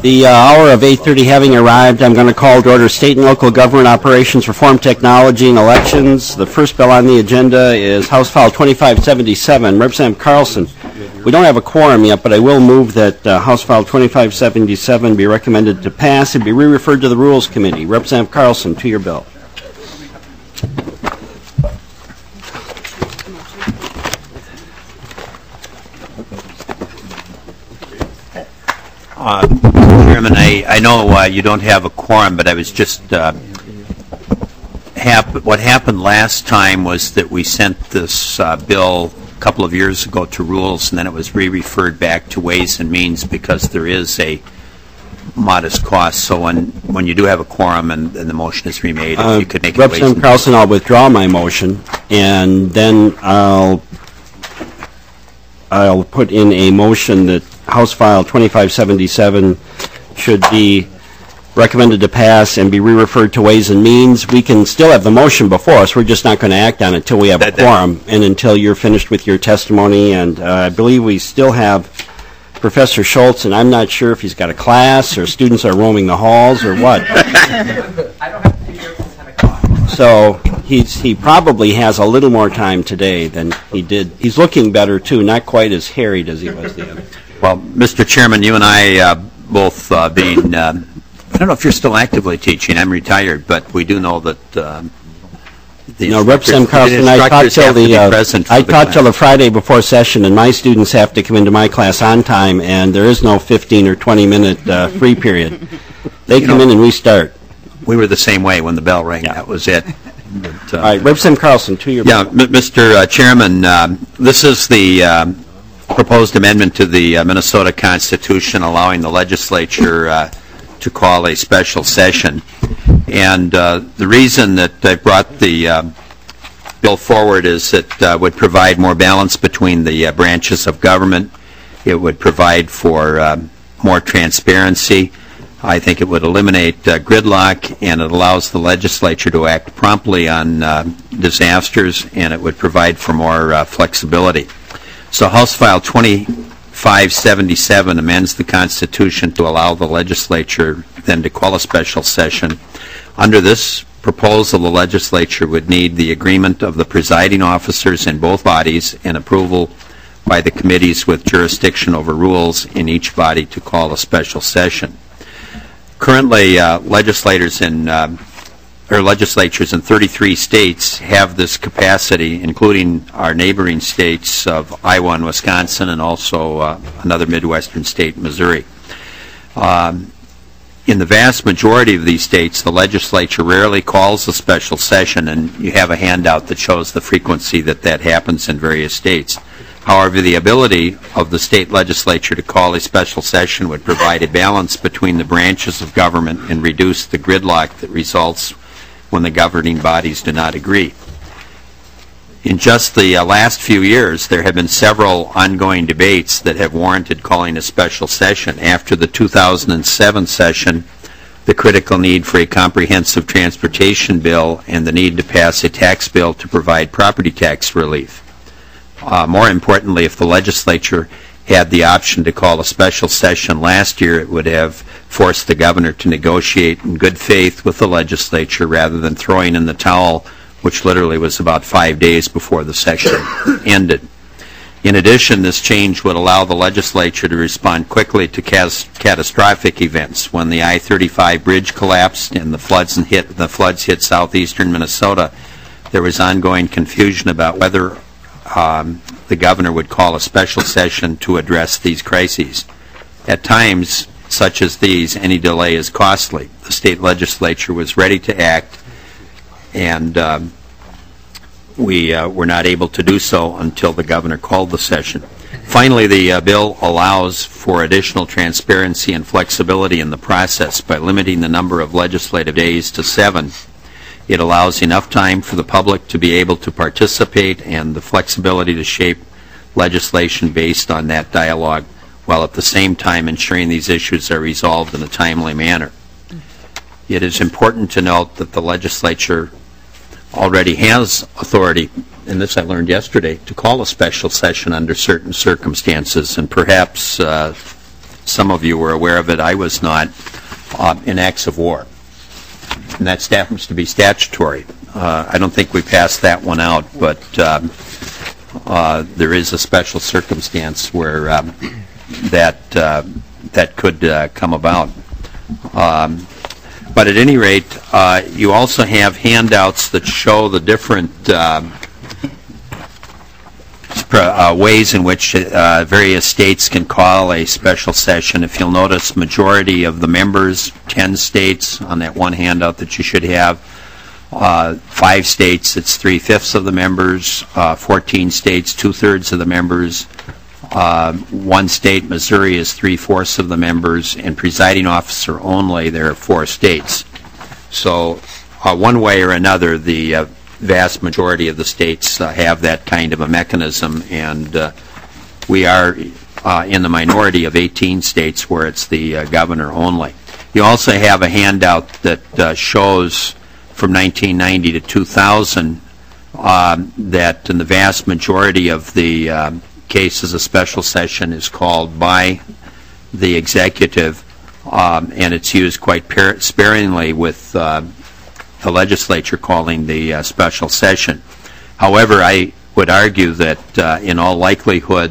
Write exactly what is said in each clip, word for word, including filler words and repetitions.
The uh, hour of eight thirty having arrived, I'm going to call to order State and Local Government Operations, Reform Technology, and Elections. The first bill on the agenda is House File twenty-five seventy-seven. Representative Carlson, we don't have a quorum yet, but I will move that uh, House File twenty-five seventy-seven be recommended to pass and be re-referred to the Rules Committee. Representative Carlson, to your bill. Uh, Chairman, I, I know uh, you don't have a quorum, but I was just, uh, hap what happened last time was that we sent this uh, bill a couple of years ago to Rules, and then it was re-referred back to Ways and Means because there is a modest cost. So when, when you do have a quorum and, and the motion is remade, Uh, if you could make it Representative Carlson, I'll withdraw my motion, and then I'll I'll put in a motion that House File twenty-five seventy-seven should be recommended to pass and be re-referred to Ways and Means. We can still have the motion before us. We're just not going to act on it until we have a quorum and until you're finished with your testimony. And uh, I believe we still have Professor Schultz, and I'm not sure if he's got a class or students are roaming the halls or what. I don't have to be here until ten o'clock. So he's he probably has a little more time today than he did. He's looking better, too, not quite as harried as he was the other. Well, Mister Chairman, you and I uh, both uh, being, uh, I don't know if you're still actively teaching. I'm retired, but we do know that uh, the No, Representative Carlson, I taught till the uh, I taught till the Friday before session, and my students have to come into my class on time, and there is no fifteen or twenty minute uh, free period. They you come know, in and we start. We were the same way when the bell rang. Yeah. That was it. But, uh, All right, Representative Carlson, to your. Yeah, M Mister Uh, Chairman, um, this is the um, proposed amendment to the uh, Minnesota Constitution allowing the legislature uh, to call a special session. And uh, the reason that I brought the uh, bill forward is it uh, would provide more balance between the uh, branches of government. It would provide for uh, more transparency. I think it would eliminate uh, gridlock, and it allows the legislature to act promptly on uh, disasters, and it would provide for more uh, flexibility. So House File twenty-five seventy-seven amends the Constitution to allow the legislature then to call a special session. Under this proposal, the legislature would need the agreement of the presiding officers in both bodies and approval by the committees with jurisdiction over rules in each body to call a special session. Currently, uh, legislators in uh, or legislatures in thirty-three states have this capacity, including our neighboring states of Iowa and Wisconsin, and also uh, another Midwestern state, Missouri. Um, in the vast majority of these states, the legislature rarely calls a special session, and you have a handout that shows the frequency that that happens in various states. However, the ability of the state legislature to call a special session would provide a balance between the branches of government and reduce the gridlock that results when the governing bodies do not agree. In just the uh, last few years, there have been several ongoing debates that have warranted calling a special session. After the two thousand seven session, the critical need for a comprehensive transportation bill and the need to pass a tax bill to provide property tax relief. Uh, more importantly, if the legislature had the option to call a special session last year, it would have forced the governor to negotiate in good faith with the legislature rather than throwing in the towel, which literally was about five days before the session ended. In addition, this change would allow the legislature to respond quickly to catastrophic events. When the I thirty-five bridge collapsed and the floods hit, the floods hit southeastern Minnesota, there was ongoing confusion about whether Um, the governor would call a special session to address these crises. At times, such as these, any delay is costly. The state legislature was ready to act, and um, we uh, were not able to do so until the governor called the session. Finally, the uh, bill allows for additional transparency and flexibility in the process by limiting the number of legislative days to seven. It allows enough time for the public to be able to participate and the flexibility to shape legislation based on that dialogue, while at the same time ensuring these issues are resolved in a timely manner. It is important to note that the legislature already has authority, and this I learned yesterday, to call a special session under certain circumstances, and perhaps uh, some of you were aware of it, I was not, uh, in acts of war. And that happens to be statutory. Uh, I don't think we passed that one out, but um, uh, there is a special circumstance where um, that uh, that could uh, come about. Um, but at any rate, uh, you also have handouts that show the different um, uh, ways in which uh, various states can call a special session. If you'll notice, majority of the members, ten states on that one handout that you should have. Uh, five states, it's three-fifths of the members. Uh, fourteen states, two-thirds of the members. Uh, one state, Missouri, is three-fourths of the members. And presiding officer only, there are four states. So uh, one way or another, the uh, vast majority of the states uh, have that kind of a mechanism, and uh, we are uh, in the minority of eighteen states where it's the uh, governor only. You also have a handout that uh, shows from nineteen ninety to two thousand um, that in the vast majority of the um, cases a special session is called by the executive, um, and it's used quite sparingly with uh, the legislature calling the uh, special session. However, I would argue that uh, in all likelihood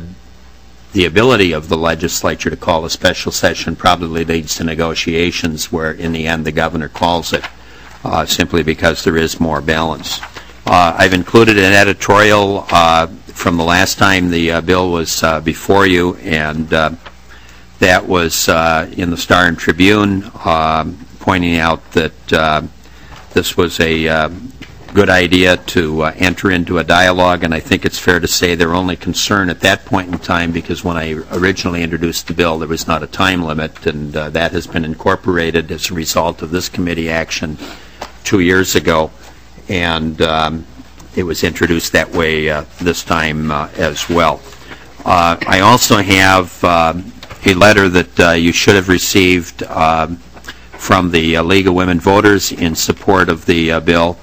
the ability of the legislature to call a special session probably leads to negotiations where in the end the governor calls it, uh, simply because there is more balance. Uh, I've included an editorial uh, from the last time the uh, bill was uh, before you, and uh, that was uh, in the Star and Tribune, uh, pointing out that uh, this was a uh, good idea to uh, enter into a dialogue, and I think it's fair to say their only concern at that point in time, because when I originally introduced the bill there was not a time limit, and uh, that has been incorporated as a result of this committee action two years ago, and um, it was introduced that way uh, this time uh, as well. Uh, I also have uh, a letter that uh, you should have received uh, from the uh, League of Women Voters in support of the uh, bill,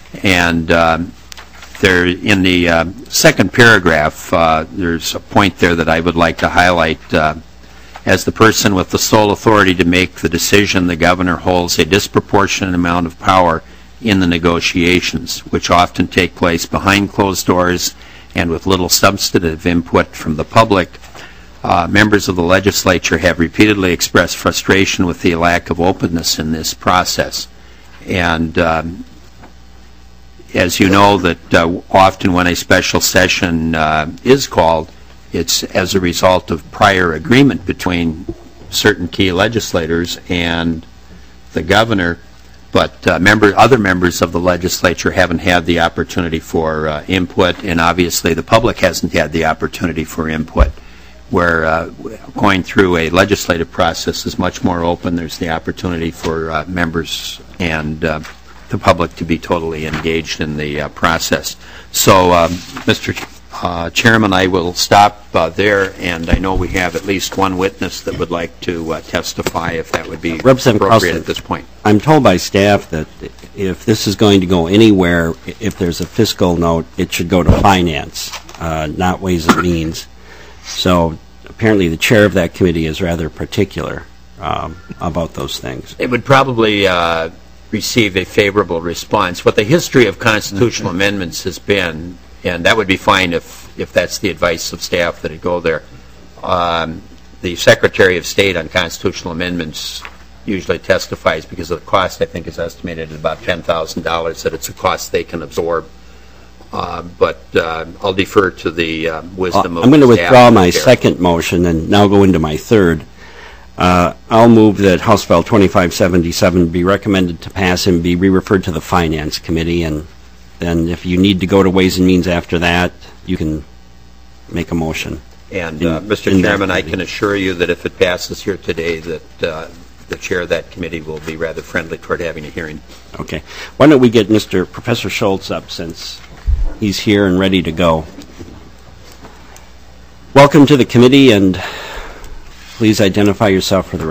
and um, there in the uh, second paragraph uh, there's a point there that I would like to highlight. Uh, as the person with the sole authority to make the decision, the governor holds a disproportionate amount of power in the negotiations, which often take place behind closed doors and with little substantive input from the public. Uh, members of the legislature have repeatedly expressed frustration with the lack of openness in this process. And um, as you know, that uh, often when a special session uh, is called, it's as a result of prior agreement between certain key legislators and the governor, but uh, member, other members of the legislature haven't had the opportunity for uh, input, and obviously the public hasn't had the opportunity for input. Where uh, going through a legislative process is much more open. There's the opportunity for uh, members and uh, the public to be totally engaged in the uh, process. So, um, Mister Ch uh, Chairman, I will stop uh, there, and I know we have at least one witness that would like to uh, testify, if that would be Representative appropriate Carlson, at this point. I'm told by staff that if this is going to go anywhere, if there's a fiscal note, it should go to finance, uh, not Ways and Means. So apparently the chair of that committee is rather particular um, about those things. It would probably uh, receive a favorable response. What the history of constitutional mm-hmm. amendments has been, and that would be fine if, if that's the advice of staff that it go there, um, the Secretary of State on constitutional amendments usually testifies, because of the cost, I think, is estimated at about ten thousand dollars, that it's a cost they can absorb. Uh, but uh, I'll defer to the uh, wisdom uh, of I'm going to withdraw my there. second motion and now go into my third. Uh, I'll move that House File twenty-five seventy-seven be recommended to pass and be re-referred to the Finance Committee, and then if you need to go to Ways and Means after that, you can make a motion. And uh, Mister Chairman, I can assure you that if it passes here today, that uh, the chair of that committee will be rather friendly toward having a hearing. Okay. Why don't we get Mister Professor Schultz up, since he's here and ready to go. Welcome to the committee, and please identify yourself for the record.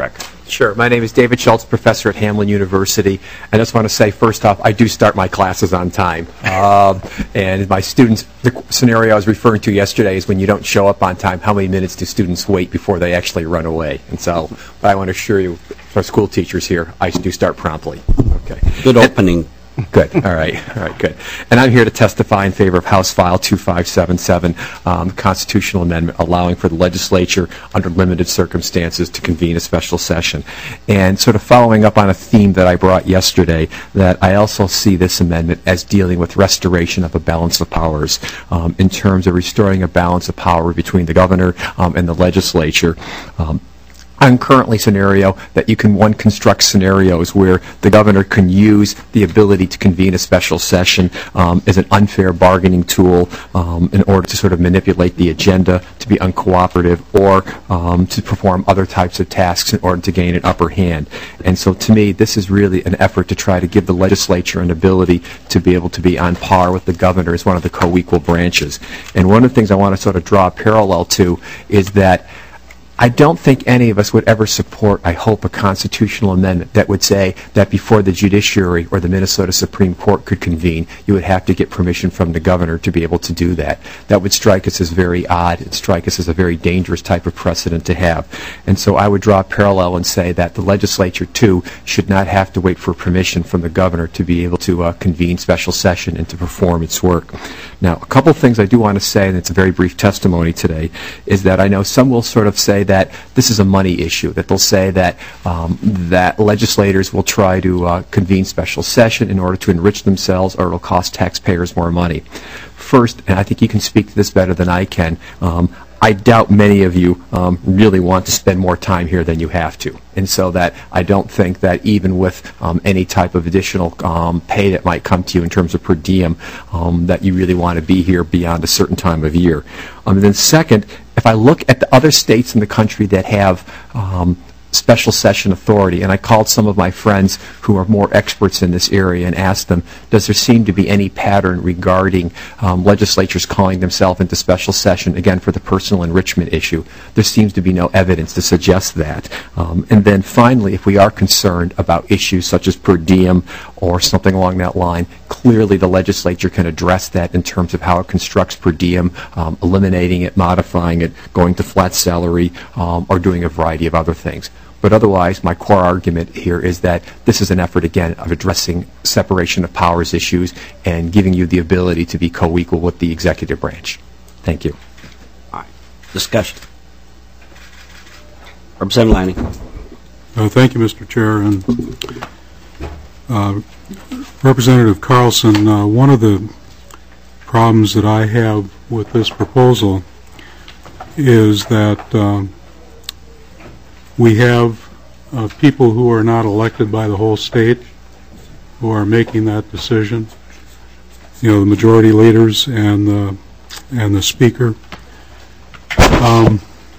Sure. My name is David Schultz, professor at Hamlin University. I just want to say, first off, I do start my classes on time. Um, and my students, the scenario I was referring to yesterday is when you don't show up on time, how many minutes do students wait before they actually run away? And so, but I want to assure you, for school teachers here, I do start promptly. Okay. Good opening. Good. All right. All right. Good. And I'm here to testify in favor of House File two five seven seven, um, constitutional amendment allowing for the legislature, under limited circumstances, to convene a special session. And sort of following up on a theme that I brought yesterday, that I also see this amendment as dealing with restoration of a balance of powers um, in terms of restoring a balance of power between the governor um, and the legislature. Um, I'm currently scenario that you can one construct scenarios where the governor can use the ability to convene a special session um, as an unfair bargaining tool um, in order to sort of manipulate the agenda, to be uncooperative, or um, to perform other types of tasks in order to gain an upper hand. And so to me, this is really an effort to try to give the legislature an ability to be able to be on par with the governor as one of the co-equal branches. And one of the things I want to sort of draw a parallel to is that I don't think any of us would ever support, I hope, a constitutional amendment that would say that before the judiciary or the Minnesota Supreme Court could convene, you would have to get permission from the governor to be able to do that. That would strike us as very odd. It would strike us as a very dangerous type of precedent to have. And so I would draw a parallel and say that the legislature, too, should not have to wait for permission from the governor to be able to uh, convene special session and to perform its work. Now, a couple of things I do want to say, and it's a very brief testimony today, is that I know some will sort of say that this is a money issue, that they'll say that um, that legislators will try to uh, convene special session in order to enrich themselves, or it'll cost taxpayers more money. First, and I think you can speak to this better than I can, um, I doubt many of you um, really want to spend more time here than you have to. And so that I don't think that even with um, any type of additional um, pay that might come to you in terms of per diem, um, that you really want to be here beyond a certain time of year. Um, and then second, if I look at the other states in the country that have um, special session authority, and I called some of my friends who are more experts in this area and asked them, does there seem to be any pattern regarding um, legislatures calling themselves into special session, again, for the personal enrichment issue? There seems to be no evidence to suggest that. Um, and then finally, if we are concerned about issues such as per diem or something along that line, clearly the legislature can address that in terms of how it constructs per diem, um, eliminating it, modifying it, going to flat salary, um, or doing a variety of other things. But otherwise, my core argument here is that this is an effort, again, of addressing separation of powers issues and giving you the ability to be co-equal with the executive branch. Thank you. All right. Discussion. Representative Lanning. Uh, thank you, Mister Chair. And uh, Representative Carlson, uh, one of the problems that I have with this proposal is that um, we have uh, people who are not elected by the whole state who are making that decision. You know, the majority leaders and the and the speaker. Um,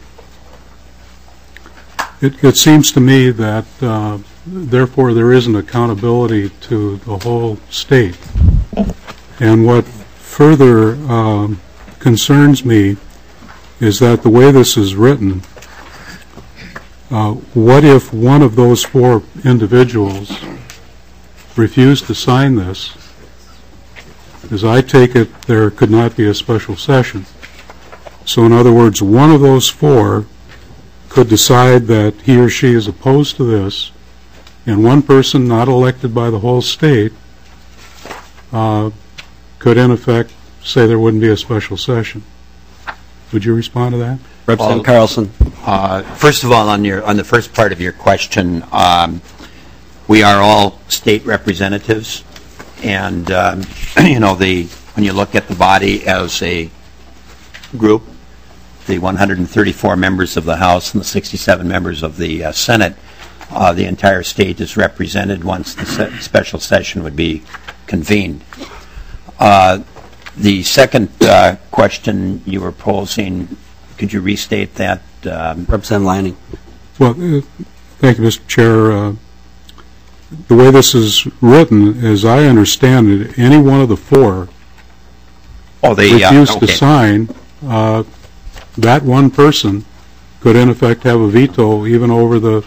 it, it seems to me that uh, therefore there isn't accountability to the whole state. And what further um, concerns me is that the way this is written, Uh, what if one of those four individuals refused to sign this? As I take it, there could not be a special session. So in other words, one of those four could decide that he or she is opposed to this, and one person not elected by the whole state uh, could in effect say there wouldn't be a special session. Would you respond to that? Representative Well, Carlson. Uh, first of all, on your on the first part of your question, um, we are all state representatives, and um, you know the when you look at the body as a group, the one hundred thirty-four members of the House and the sixty-seven members of the uh, Senate, uh, the entire state is represented once the se- special session would be convened. Uh, the second uh, question you were posing, could you restate that? Um, Representative Lanning. Well, uh, thank you, Mister Chair. Uh, the way this is written, as I understand it, any one of the four oh, they refused uh, okay. to sign, uh, that one person could in effect have a veto even over the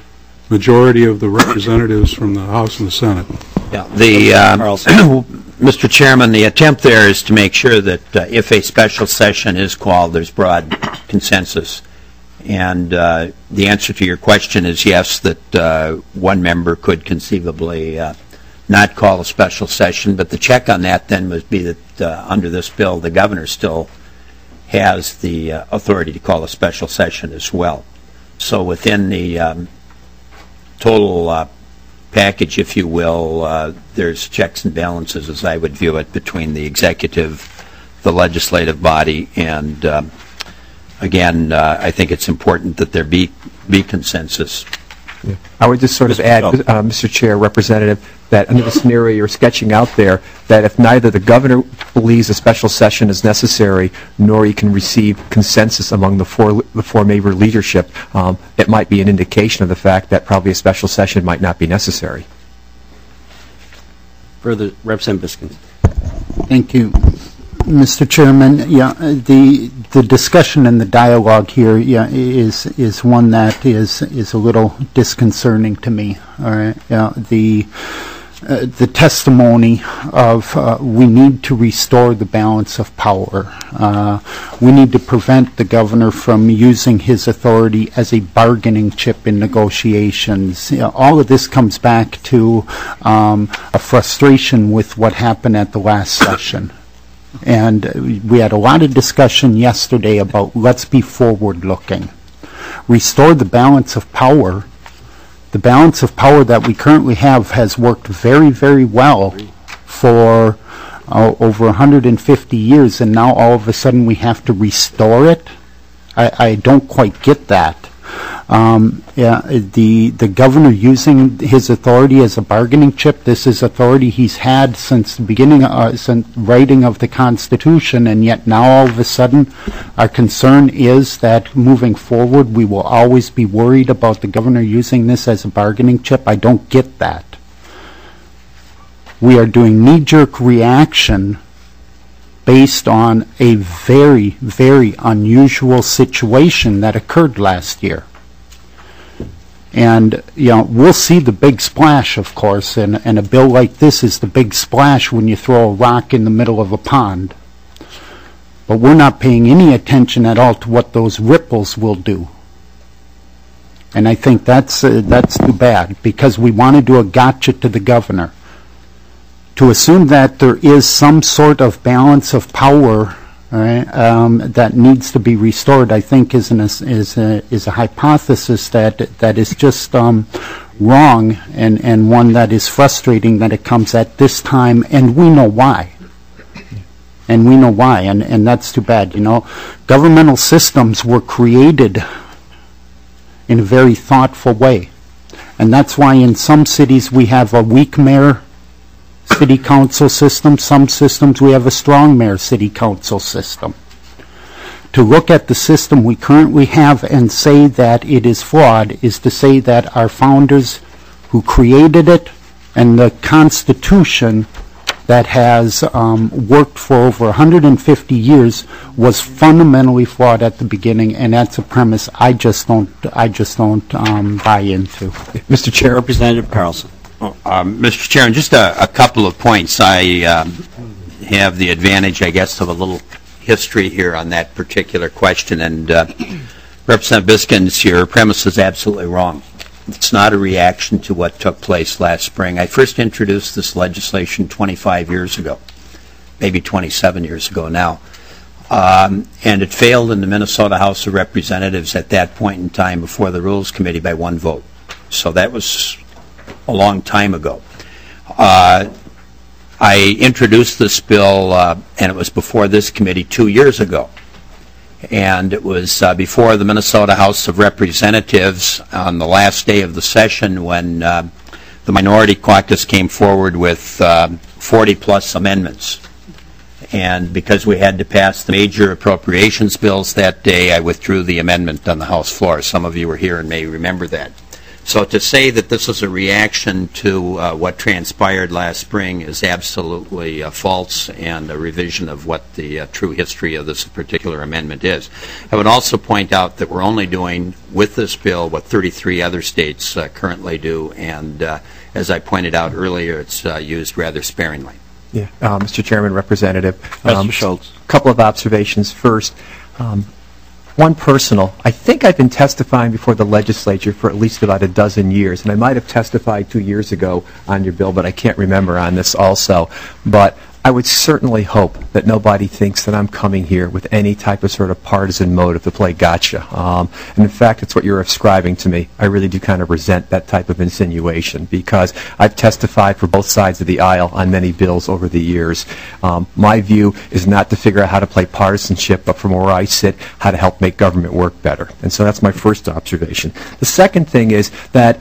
majority of the representatives from the House and the Senate. Yeah, the, uh, Carlson. Mister Chairman, the attempt there is to make sure that uh, if a special session is called, there's broad consensus. And uh, the answer to your question is yes, that uh, one member could conceivably uh, not call a special session, but the check on that then would be that uh, under this bill, the governor still has the uh, authority to call a special session as well. So within the um, total uh, package, if you will, uh, there's checks and balances, as I would view it, between the executive, the legislative body, and um, again, uh, I think it's important that there be be consensus. Yeah. I would just sort of add, uh, Mister Chair, Representative, that under the scenario you're sketching out there, that if neither the governor believes a special session is necessary, nor he can receive consensus among the four the four major leadership, um, it might be an indication of the fact that probably a special session might not be necessary. Further, Representative Biskins. Thank you, Mister Chairman. Yeah, the the discussion and the dialogue here, yeah, is is one that is is a little disconcerting to me. All right, yeah, the uh, the testimony of uh, we need to restore the balance of power. Uh, we need to prevent the governor from using his authority as a bargaining chip in negotiations. You know, all of this comes back to um, a frustration with what happened at the last session. And we had a lot of discussion yesterday about let's be forward-looking. Restore the balance of power. The balance of power that we currently have has worked very, very well for uh, over one hundred fifty years, and now all of a sudden we have to restore it? I, I don't quite get that. Um, yeah, the the governor using his authority as a bargaining chip. This is authority he's had since the beginning, uh, since writing of the Constitution, and yet now all of a sudden, our concern is that moving forward, we will always be worried about the governor using this as a bargaining chip. I don't get that. We are doing knee-jerk reaction based on a very, very unusual situation that occurred last year. And, you know, we'll see the big splash, of course, and, and a bill like this is the big splash when you throw a rock in the middle of a pond. But we're not paying any attention at all to what those ripples will do. And I think that's, uh, that's too bad, because we want to do a gotcha to the governor. To assume that there is some sort of balance of power, right, um, that needs to be restored, I think is an, is a, is a hypothesis that that is just um, wrong, and and one that is frustrating that it comes at this time, and we know why. And we know why, and and that's too bad. You know, governmental systems were created in a very thoughtful way, and that's why in some cities we have a weak mayor city council system. Some systems we have a strong mayor city council system. To look at the system we currently have and say that it is flawed is to say that our founders who created it and the Constitution that has um, worked for over one hundred fifty years was fundamentally flawed at the beginning, and that's a premise I just don't I just don't um, buy into. Mister Chair. Representative Carlson. Um, Mister Chairman, just a, a couple of points. I um, have the advantage, I guess, of a little history here on that particular question. And uh, Representative Biskins, your premise is absolutely wrong. It's not a reaction to what took place last spring. I first introduced this legislation twenty-five years ago, maybe twenty-seven years ago now. Um, and it failed in the Minnesota House of Representatives at that point in time before the Rules Committee by one vote. So that was a long time ago. Uh, I introduced this bill, uh, and it was before this committee two years ago. And it was uh, before the Minnesota House of Representatives on the last day of the session when uh, the minority caucus came forward with uh, forty plus amendments. And because we had to pass the major appropriations bills that day, I withdrew the amendment on the House floor. Some of you were here and may remember that. So to say that this is a reaction to uh, what transpired last spring is absolutely uh, false and a revision of what the uh, true history of this particular amendment is. I would also point out that we're only doing with this bill what thirty-three other states uh, currently do, and uh, as I pointed out earlier, it's uh, used rather sparingly. Yeah, uh, Mister Chairman, Representative. Mister Schultz. A couple of observations. First, um, one personal. I think I've been testifying before the legislature for at least about a dozen years, and I might have testified two years ago on your bill, but I can't remember on this also. But I would certainly hope that nobody thinks that I'm coming here with any type of sort of partisan motive to play gotcha. Um, and in fact, it's what you're ascribing to me. I really do kind of resent that type of insinuation because I've testified for both sides of the aisle on many bills over the years. Um, my view is not to figure out how to play partisanship, but from where I sit, how to help make government work better. And so that's my first observation. The second thing is that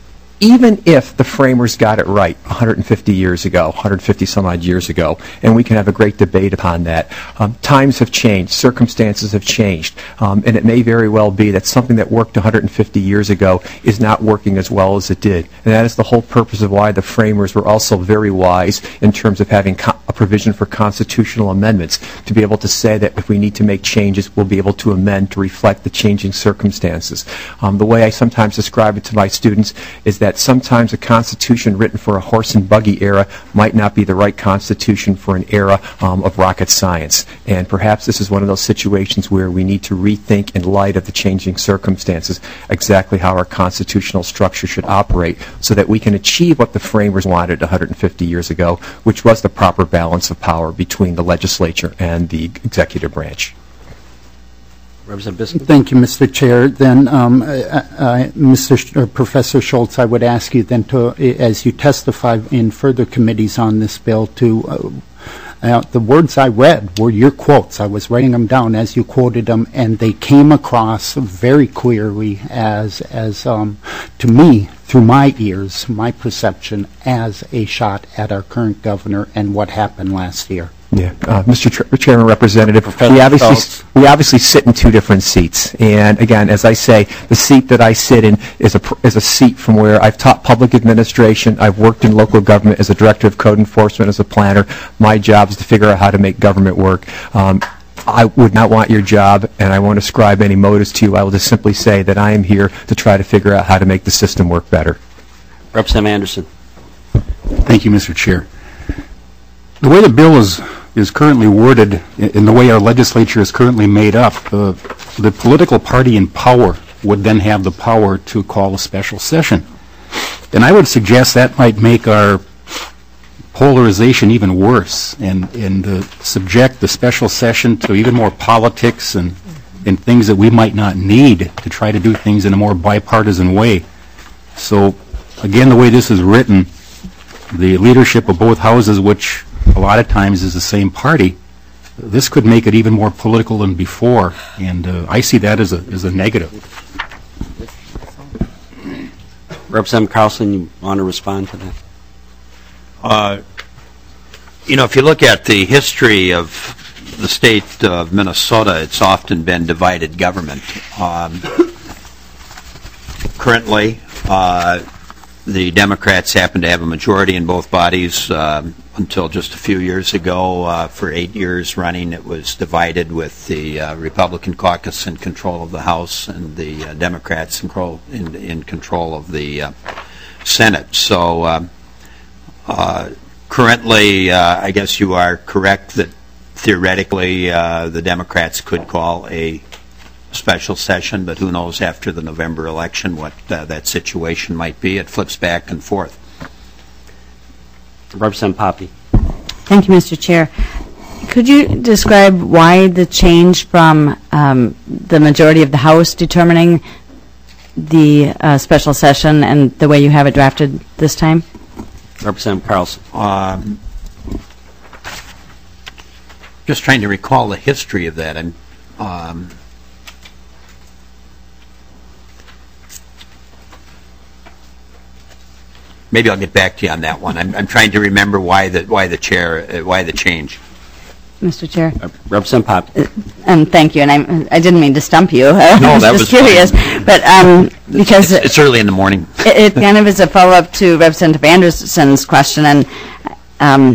even if the framers got it right one hundred fifty years ago, one hundred fifty some odd years ago, and we can have a great debate upon that, um, times have changed, circumstances have changed, um, and it may very well be that something that worked one hundred fifty years ago is not working as well as it did. And that is the whole purpose of why the framers were also very wise in terms of having co- a provision for constitutional amendments, to be able to say that if we need to make changes, we'll be able to amend to reflect the changing circumstances. Um, the way I sometimes describe it to my students is that sometimes a constitution written for a horse and buggy era might not be the right constitution for an era um, of rocket science. And perhaps this is one of those situations where we need to rethink, in light of the changing circumstances, exactly how our constitutional structure should operate so that we can achieve what the framers wanted one hundred fifty years ago, which was the proper balance of power between the legislature and the executive branch. Representative Biskin. Thank you, Mister Chair. Then, um, uh, uh, Mister Sh- or Professor Schultz, I would ask you then to, as you testify in further committees on this bill, to uh, uh, the words I read were your quotes. I was writing them down as you quoted them, and they came across very clearly as, as um, to me, through my ears, my perception, as a shot at our current governor and what happened last year. Yeah, uh, Mister Ch- Chairman, Representative, we obviously we obviously sit in two different seats, and again, as I say, the seat that I sit in is a pr- is a seat from where I've taught public administration. I've worked in local government as a director of code enforcement, as a planner. My job is to figure out how to make government work. Um, I would not want your job, and I won't ascribe any motives to you. I will just simply say that I am here to try to figure out how to make the system work better. Representative Anderson. Thank you, Mister Chair. The way the bill is is currently worded, in the way our legislature is currently made up, uh, the political party in power would then have the power to call a special session. And I would suggest that might make our polarization even worse and, and uh, subject the special session to even more politics and, and things that we might not need to try to do things in a more bipartisan way. So, again, the way this is written, the leadership of both houses, which a lot of times is the same party, this could make it even more political than before, and uh, I see that as a as a negative. Representative Carlson, you want to respond to that? Uh, you know, if you look at the history of the state of Minnesota, it's often been divided government. Um, currently, uh, the Democrats happen to have a majority in both bodies. Um, until just a few years ago, uh, for eight years running, it was divided with the uh, Republican caucus in control of the House and the uh, Democrats in control, in, in control of the uh, Senate. So uh, uh, currently, uh, I guess you are correct that theoretically uh, the Democrats could call a special session, but who knows after the November election what uh, that situation might be. It flips back and forth. Representative Poppe. Thank you, Mister Chair. Could you describe why the change from um, the majority of the House determining the uh, special session and the way you have it drafted this time? Representative Carlson. Um, just trying to recall the history of that. I'm, um, maybe I'll get back to you on that one. I'm, I'm trying to remember why the why the chair uh, why the change. Mister Chair. Uh, Representative Poppe. And thank you, and I I didn't mean to stump you. I No, was that just was curious. fine. But um, because It's early in the morning. it, it kind of is a follow-up to Representative Anderson's question, and um,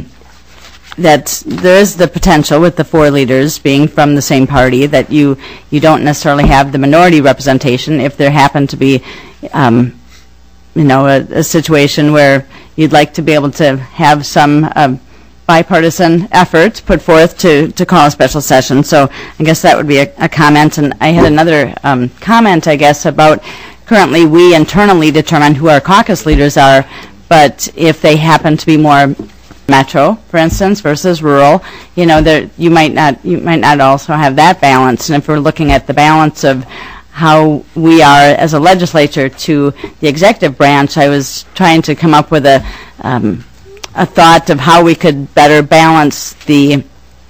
that there is the potential with the four leaders being from the same party that you you don't necessarily have the minority representation if there happen to be, um, you know, a, a situation where you'd like to be able to have some um, bipartisan effort put forth to, to call a special session. So I guess that would be a, a comment. And I had another um, comment, I guess, about currently we internally determine who our caucus leaders are, but if they happen to be more metro, for instance, versus rural, you know, there you might not you might not also have that balance. And if we're looking at the balance of how we are as a legislature to the executive branch, I was trying to come up with a um, a thought of how we could better balance the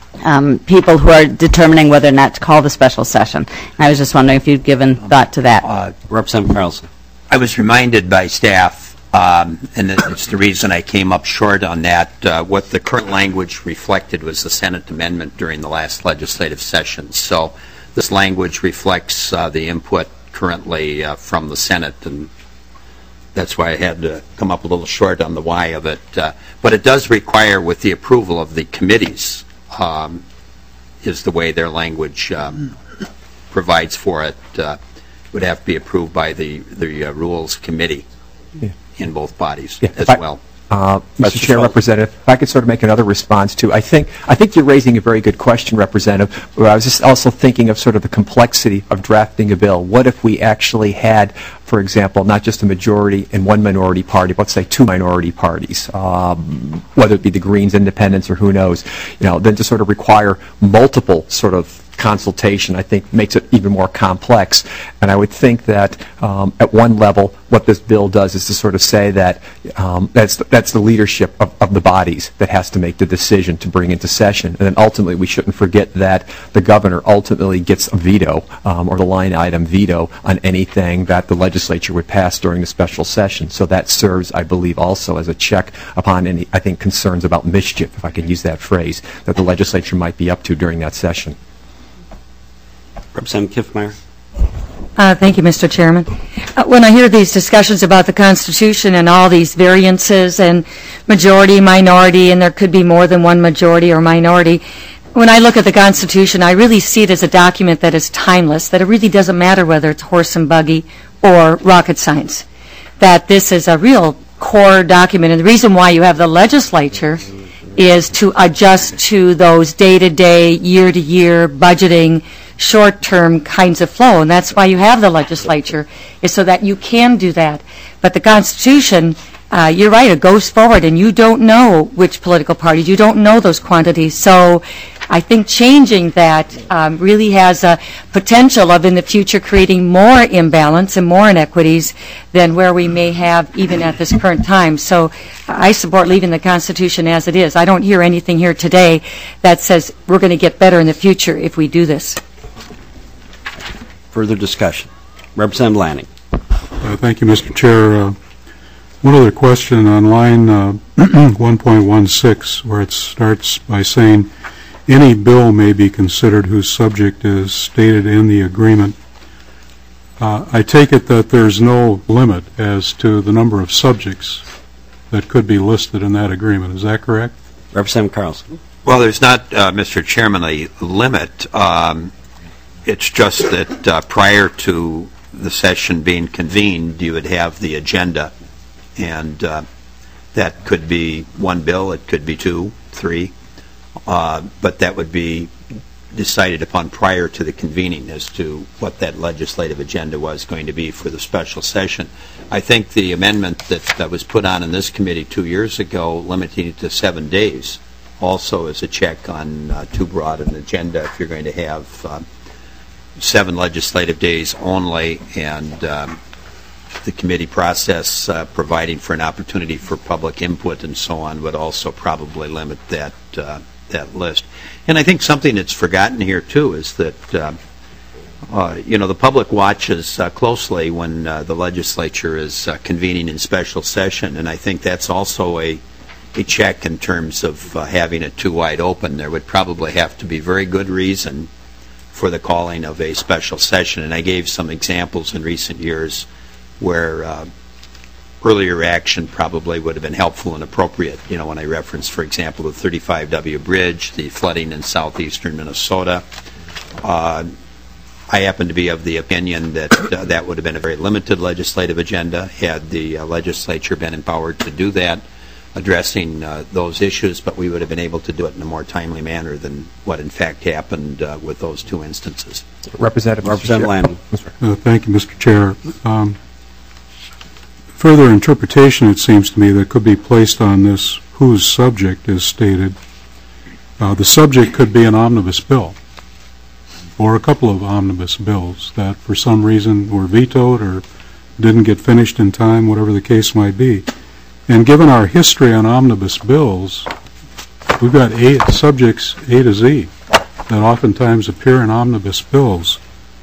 um, people who are determining whether or not to call the special session. And I was just wondering if you'd given thought to that. Uh, Representative Carlson. I was reminded by staff, um, and it's the reason I came up short on that, uh, what the current language reflected was the Senate amendment during the last legislative session. So this language reflects uh, the input currently uh, from the Senate, and that's why I had to come up a little short on the why of it. Uh, but it does require, with the approval of the committees, um, is the way their language um, provides for it. Uh, would have to be approved by the, the uh, Rules Committee Yeah. in both bodies Yeah, as if I- well. Uh, Mister Mister Chair, Schultz. Representative, if I could sort of make another response to, I think I think you're raising a very good question, Representative. Where I was just also thinking of sort of the complexity of drafting a bill. What if we actually had, for example, not just a majority and one minority party, but let's say two minority parties, um, whether it be the Greens, Independents, or who knows, you know, then to sort of require multiple sort of consultation, I think, makes it even more complex. And I would think that um, at one level, what this bill does is to sort of say that um, that's the, that's the leadership of, of the bodies that has to make the decision to bring into session. And then ultimately, we shouldn't forget that the governor ultimately gets a veto um, or the line item veto on anything that the legislature would pass during the special session. So that serves, I believe, also as a check upon any, I think, concerns about mischief, if I could use that phrase, that the legislature might be up to during that session. Representative Kiffmeyer. Uh, Thank you, Mister Chairman. Uh, When I hear these discussions about the Constitution and all these variances and majority, minority, and there could be more than one majority or minority, when I look at the Constitution, I really see it as a document that is timeless, that it really doesn't matter whether it's horse and buggy or rocket science, that this is a real core document. And the reason why you have the legislature is to adjust to those day-to-day, year-to-year budgeting, short-term kinds of flow, and that's why you have the legislature, is so that you can do that. But the Constitution, uh, you're right, it goes forward, and you don't know which political parties, you don't know those quantities. So I think changing that um, really has a potential of, in the future, creating more imbalance and more inequities than where we may have even at this current time. So I support leaving the Constitution as it is. I don't hear anything here today that says we're going to get better in the future if we do this. Further discussion. Representative Lanning. Uh, Thank you, Mister Chair. Uh, One other question on line uh, one point one six, where it starts by saying, any bill may be considered whose subject is stated in the agreement. Uh, I take it that there's no limit as to the number of subjects that could be listed in that agreement. Is that correct? Representative Carlson. Well, there's not, uh, Mister Chairman, a limit. Um, It's just that uh, prior to the session being convened, you would have the agenda, and uh, that could be one bill, it could be two, three, uh, but that would be decided upon prior to the convening as to what that legislative agenda was going to be for the special session. I think the amendment that, that was put on in this committee two years ago, limiting it to seven days, also is a check on uh, too broad an agenda if you're going to have uh, seven legislative days only, and um, the committee process uh, providing for an opportunity for public input and so on would also probably limit that uh, that list. And I think something that's forgotten here too is that uh, uh, you know the public watches uh, closely when uh, the legislature is uh, convening in special session, and I think that's also a a check in terms of uh, having it too wide open. There would probably have to be very good reason for the calling of a special session. And I gave some examples in recent years where uh, earlier action probably would have been helpful and appropriate. You know, when I referenced, for example, the thirty-five W bridge, the flooding in southeastern Minnesota. Uh, I happen to be of the opinion that uh, that would have been a very limited legislative agenda had the uh, legislature been empowered to do that, addressing uh, those issues, but we would have been able to do it in a more timely manner than what in fact happened uh, with those two instances. Representative Representative Lanning. Uh, Thank you, Mister Chair. Um, Further interpretation, it seems to me, that could be placed on this whose subject is stated. Uh, The subject could be an omnibus bill, or a couple of omnibus bills that for some reason were vetoed or didn't get finished in time, whatever the case might be. And given our history on omnibus bills, we've got eight subjects, A to Z, that oftentimes appear in omnibus bills.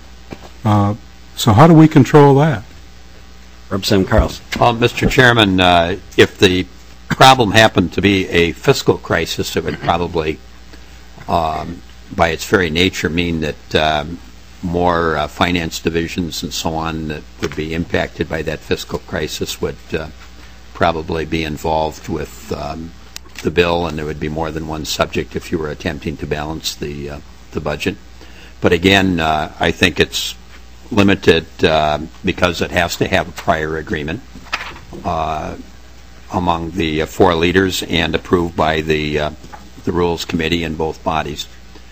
Uh, so how do we control that? Representative Carlson. Well, Mister Chairman, uh, if the problem happened to be a fiscal crisis, it would probably, um, by its very nature, mean that um, more uh, finance divisions and so on that would be impacted by that fiscal crisis would uh, probably be involved with um, the bill, and there would be more than one subject if you were attempting to balance the uh, the budget. But again, uh, I think it's limited uh, because it has to have a prior agreement uh, among the uh, four leaders and approved by the uh, the Rules Committee in both bodies.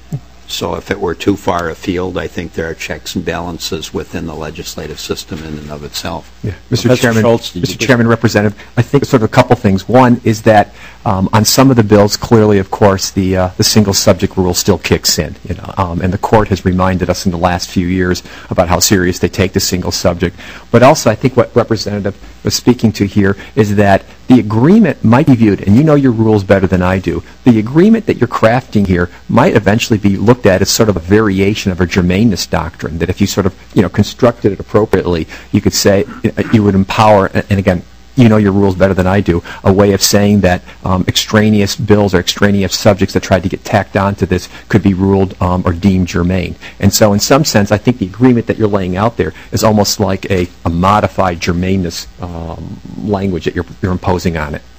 So if it were too far afield, I think there are checks and balances within the legislative system in and of itself. Yeah. Mister Professor Chairman, Schultz, Mister Chairman, Representative, I think sort of a couple things. One is that um, on some of the bills, clearly, of course, the uh, the single subject rule still kicks in. You know, um, and the court has reminded us in the last few years about how serious they take the single subject. But also, I think what Representative was speaking to here is that the agreement might be viewed, and you know your rules better than I do, the agreement that you're crafting here might eventually be looked at as sort of a variation of a germaneness doctrine, that if you sort of, you know, constructed it appropriately, you could say, you would empower, and again, you know your rules better than I do, a way of saying that um, extraneous bills or extraneous subjects that tried to get tacked onto this could be ruled um, or deemed germane. And so in some sense, I think the agreement that you're laying out there is almost like a, a modified germaneness um, language that you're, you're imposing on it.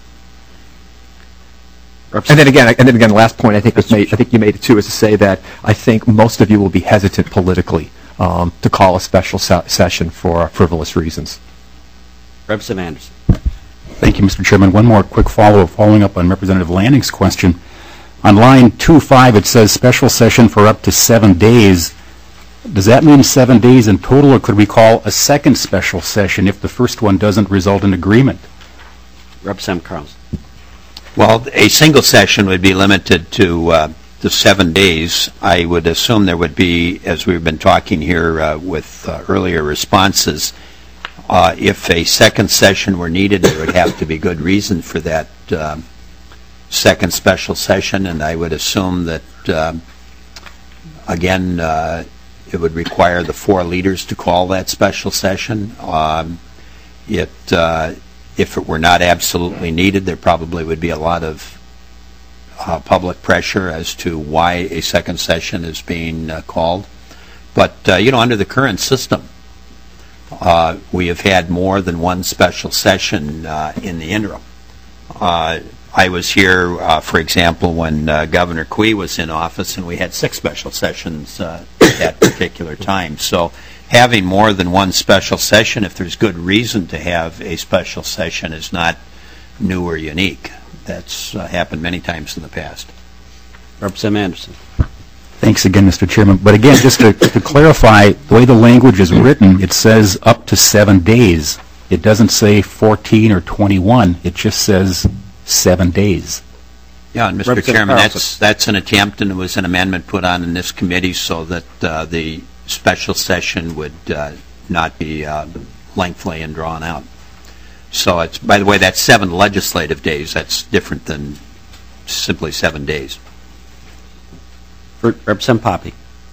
And then again, and then again, last point I think was made, I think you made it too, is to say that I think most of you will be hesitant politically um, to call a special se- session for frivolous reasons. Representative Anderson. Thank you, Mister Chairman. One more quick follow-up, following up on Representative Lanning's question. On line two five, it says special session for up to seven days. Does that mean seven days in total, or could we call a second special session if the first one doesn't result in agreement? Representative Carlson. Well, a single session would be limited to uh, the seven days. I would assume there would be, as we've been talking here uh, with uh, earlier responses, Uh, if a second session were needed, there would have to be good reason for that uh, second special session, and I would assume that, uh, again, uh, it would require the four leaders to call that special session. Um, it, uh, if it were not absolutely needed, there probably would be a lot of uh, public pressure as to why a second session is being uh, called. But, uh, you know, under the current system, Uh, we have had more than one special session uh, in the interim. Uh, I was here, uh, for example, when uh, Governor Cui was in office, and we had six special sessions uh, at that particular time. So having more than one special session, if there's good reason to have a special session, is not new or unique. That's uh, happened many times in the past. Representative Anderson. Thanks again, Mister Chairman. But again, just to, to clarify, the way the language is written, it says up to seven days. It doesn't say fourteen or twenty-one. It just says seven days. Yeah, and Mister Chairman, that's that's an attempt, and it was an amendment put on in this committee so that uh, the special session would uh, not be uh, lengthy and drawn out. So it's, by the way, that's seven legislative days. That's different than simply seven days. Representative Poppe.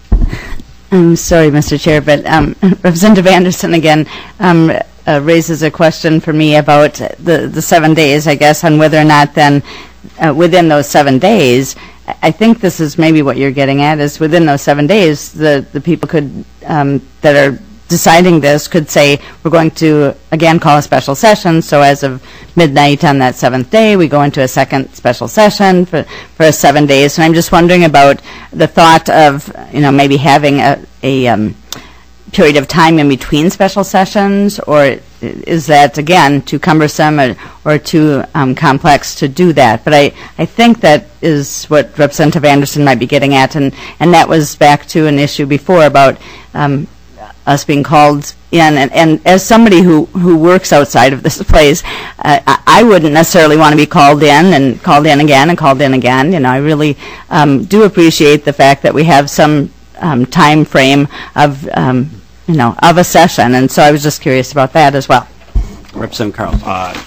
I'm sorry, Mister Chair, but um, Representative Anderson again um, uh, raises a question for me about the, the seven days, I guess, on whether or not then uh, within those seven days I I think this is maybe what you're getting at, is within those seven days, the, the people could, um, that are deciding this could say, we're going to, again, call a special session, so as of midnight on that seventh day, we go into a second special session for, for seven days. And I'm just wondering about the thought of, you know, maybe having a, a um, period of time in between special sessions, or is that, again, too cumbersome or, or too um, complex to do that? But I, I think that is what Representative Anderson might be getting at, and, and that was back to an issue before about um, us being called in. And, and as somebody who, who works outside of this place, uh, I, I wouldn't necessarily want to be called in and called in again and called in again. You know, I really um, do appreciate the fact that we have some um, time frame of um, you know, of a session, and so I was just curious about that as well. Representative Carlson. Uh,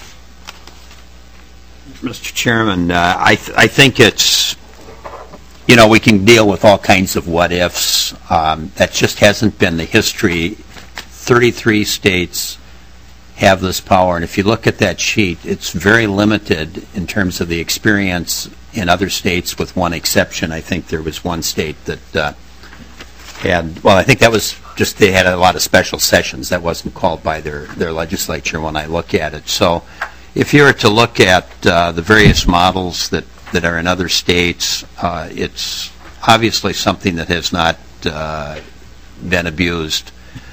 Mister Chairman, uh, I, th- I think it's, you know, we can deal with all kinds of what-ifs. Um, that just hasn't been the history. thirty-three states have this power, and if you look at that sheet, it's very limited in terms of the experience in other states, with one exception. I think there was one state that uh, had, well, I think that was just they had a lot of special sessions. That wasn't called by their, their legislature when I look at it. So if you were to look at uh, the various models that, that are in other states, uh, it's obviously something that has not uh, been abused.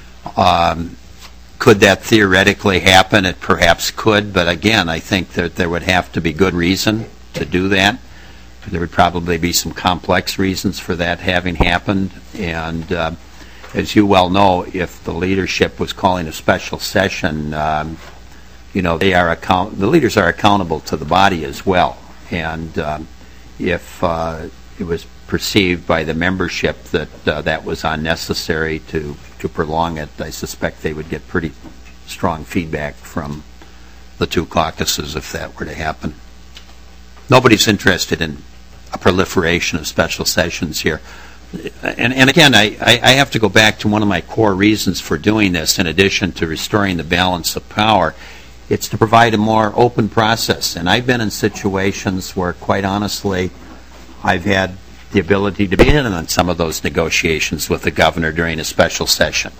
Um, could that theoretically happen? It perhaps could, but again, I think that there would have to be good reason to do that. There would probably be some complex reasons for that having happened, and uh, as you well know, if the leadership was calling a special session, um, you know, they are account the leaders are accountable to the body as well. And um, if uh, it was perceived by the membership that uh, that was unnecessary to, to prolong it, I suspect they would get pretty strong feedback from the two caucuses if that were to happen. Nobody's interested in a proliferation of special sessions here. And, and again, I, I have to go back to one of my core reasons for doing this, in addition to restoring the balance of power. It's to provide a more open process. And I've been in situations where, quite honestly, I've had the ability to be in on some of those negotiations with the governor during a special session.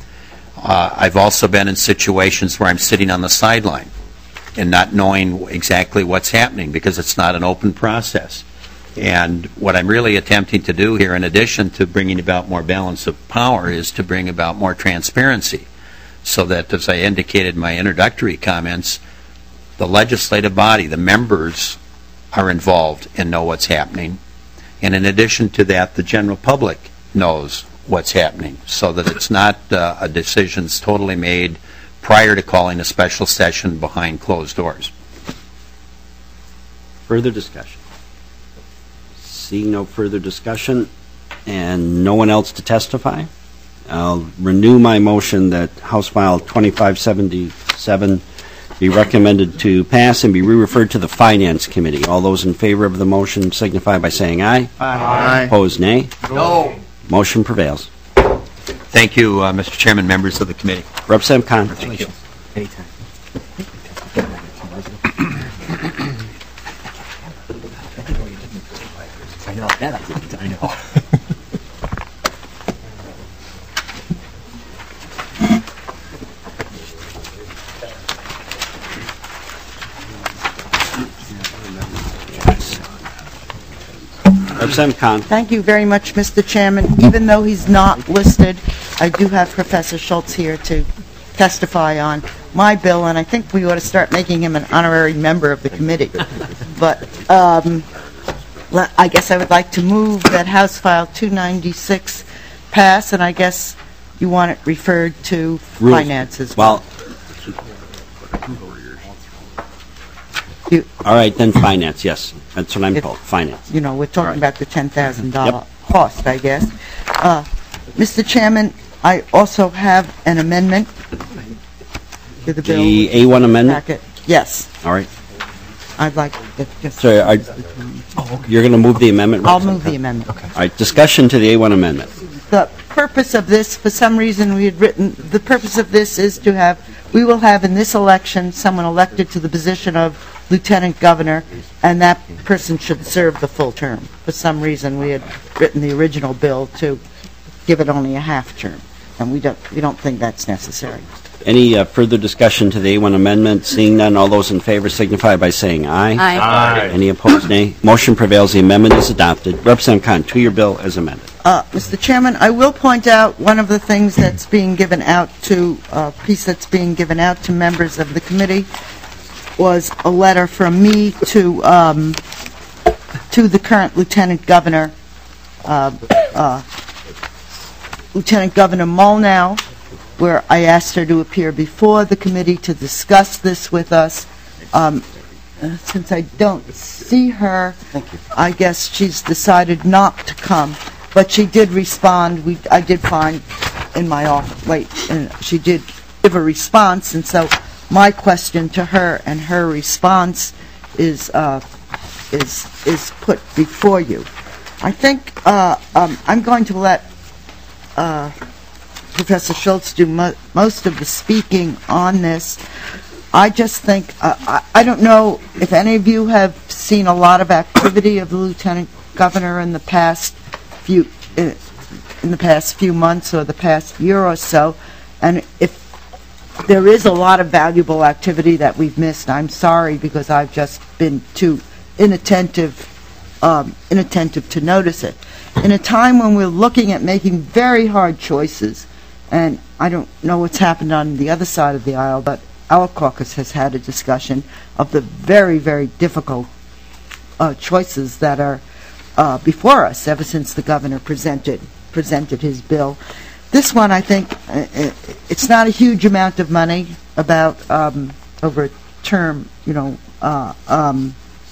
Uh, I've also been in situations where I'm sitting on the sideline and not knowing exactly what's happening because it's not an open process. And what I'm really attempting to do here, in addition to bringing about more balance of power, is to bring about more transparency, so that, as I indicated in my introductory comments, the legislative body, the members, are involved and know what's happening. And in addition to that, the general public knows what's happening, so that it's not uh, a decision's totally made prior to calling a special session behind closed doors. Further discussion? Seeing no further discussion and no one else to testify, I'll renew my motion that House File twenty-five seventy-seven be recommended to pass and be re-referred to the Finance Committee. All those in favor of the motion signify by saying aye. Aye. Opposed, nay. No. Motion prevails. Thank you, uh, Mister Chairman, members of the committee. Representative Kahn. Thank you. Anytime. I know, that I know. Representative Kahn. Thank you very much, Mister Chairman. Even though he's not listed, I do have Professor Schultz here to testify on my bill, and I think we ought to start making him an honorary member of the committee. But um, le- I guess I would like to move that House File two ninety-six pass, and I guess you want it referred to Rules. Finance as well. Well, all right, then Finance, yes. That's what I'm If- told, Finance. You know, we're All talking right. about the ten thousand dollars Yep. cost, I guess. Uh, Mister Chairman, I also have an amendment to the bill. The A one amendment? packet. Yes, All right. I'd like to just, So are- you're going to move the amendment? I'll Representative move the Kahn? amendment. All right, discussion to the A one amendment. The purpose of this, for some reason we had written, the purpose of this is to have we will have in this election someone elected to the position of lieutenant governor, and that person should serve the full term. For some reason, we had written the original bill to give it only a half term, and we don't we don't think that's necessary. Any uh, further discussion to the A one amendment? Seeing none, all those in favor signify by saying aye. Aye. Aye. Any opposed, nay. Motion prevails. The amendment is adopted. Representative Khan, to your bill as amended. Uh, Mister Chairman, I will point out one of the things that's being given out to, uh, piece that's being given out to members of the committee was a letter from me to, um, to the current Lieutenant Governor, uh, uh, Lieutenant Governor Molnau, where I asked her to appear before the committee to discuss this with us. Um, uh, since I don't see her, I guess she's decided not to come. But she did respond. We, I did find in my office, wait, and she did give a response, and so my question to her and her response is uh, is is put before you. I think uh, um, I'm going to let uh, Professor Schultz do mo most of the speaking on this. I just think uh, I, I don't know if any of you have seen a lot of activity of the Lieutenant Governor in the past few uh, in the past few months or the past year or so, and if there is a lot of valuable activity that we've missed, I'm sorry, because I've just been too inattentive um, inattentive to notice it. In a time when we're looking at making very hard choices, and I don't know what's happened on the other side of the aisle, but our caucus has had a discussion of the very, very difficult uh, choices that are Uh, before us ever since the governor presented presented his bill. This one, I think, uh, it's not a huge amount of money, about um, over a term, you know, uh, um,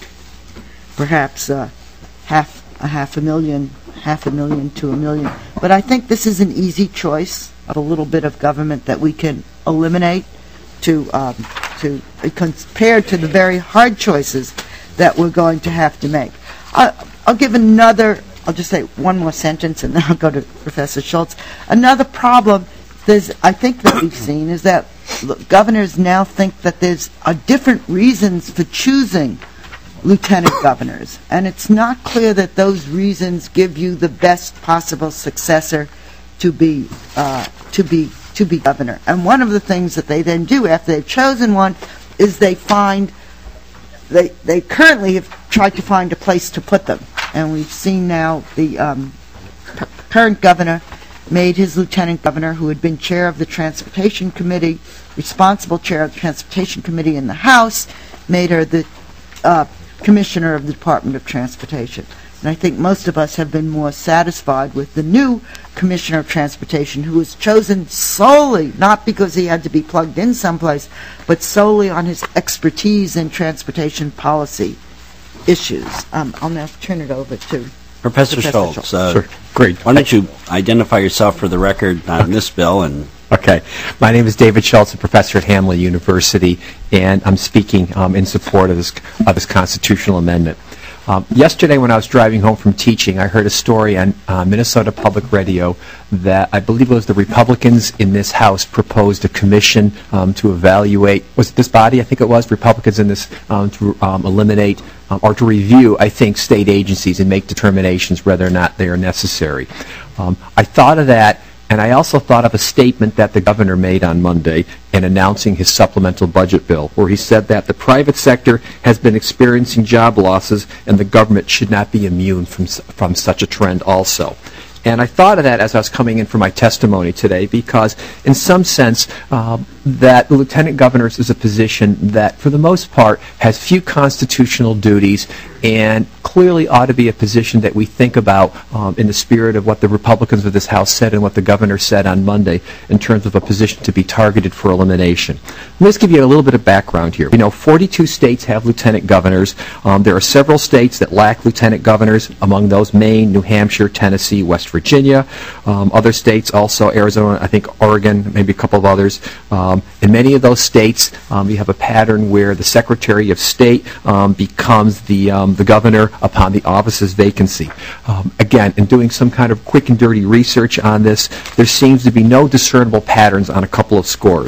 perhaps uh, half a half a million, half a million to a million. But I think this is an easy choice of a little bit of government that we can eliminate to um, to uh, compared to the very hard choices that we're going to have to make. Uh, I'll give another, I'll just say one more sentence and then I'll go to Professor Schultz. Another problem there's, I think that we've seen is that look, governors now think that there's uh, different reasons for choosing lieutenant governors, and it's not clear that those reasons give you the best possible successor to be uh, to be to be governor. And one of the things that they then do after they've chosen one is they find they they currently have tried to find a place to put them. And we've seen now the um, current governor made his lieutenant governor, who had been chair of the Transportation Committee, responsible chair of the Transportation Committee in the House, made her the uh, commissioner of the Department of Transportation. And I think most of us have been more satisfied with the new commissioner of Transportation, who was chosen solely, not because he had to be plugged in someplace, but solely on his expertise in transportation policy issues. Um, I'll now turn it over to Professor, Professor Schultz. Schultz. Uh, Sure. Great. Why don't you identify yourself for the record on this bill? And Okay. My name is David Schultz, a professor at Hamline University, and I'm speaking um, in support of this, of this constitutional amendment. Um, yesterday, when I was driving home from teaching, I heard a story on uh, Minnesota Public Radio that I believe it was the Republicans in this House proposed a commission um, to evaluate, was it this body, I think it was, Republicans in this, um, to um, eliminate um, or to review, I think, state agencies and make determinations whether or not they are necessary. Um, I thought of that, and I also thought of a statement that the governor made on Monday in announcing his supplemental budget bill, where he said that the private sector has been experiencing job losses and the government should not be immune from, from such a trend also. And I thought of that as I was coming in for my testimony today because, in some sense, uh, that the lieutenant governor is a position that, for the most part, has few constitutional duties and clearly ought to be a position that we think about um, in the spirit of what the Republicans of this House said and what the governor said on Monday in terms of a position to be targeted for elimination. Let's give you a little bit of background here. You know, forty-two states have lieutenant governors. Um, there are several states that lack lieutenant governors, among those Maine, New Hampshire, Tennessee, West Virginia. Um, other states also, Arizona, I think Oregon, maybe a couple of others. Um, in many of those states, um, you have a pattern where the Secretary of State um, becomes the, um, the governor upon the office's vacancy. Um, again, in doing some kind of quick and dirty research on this, there seems to be no discernible patterns on a couple of scores.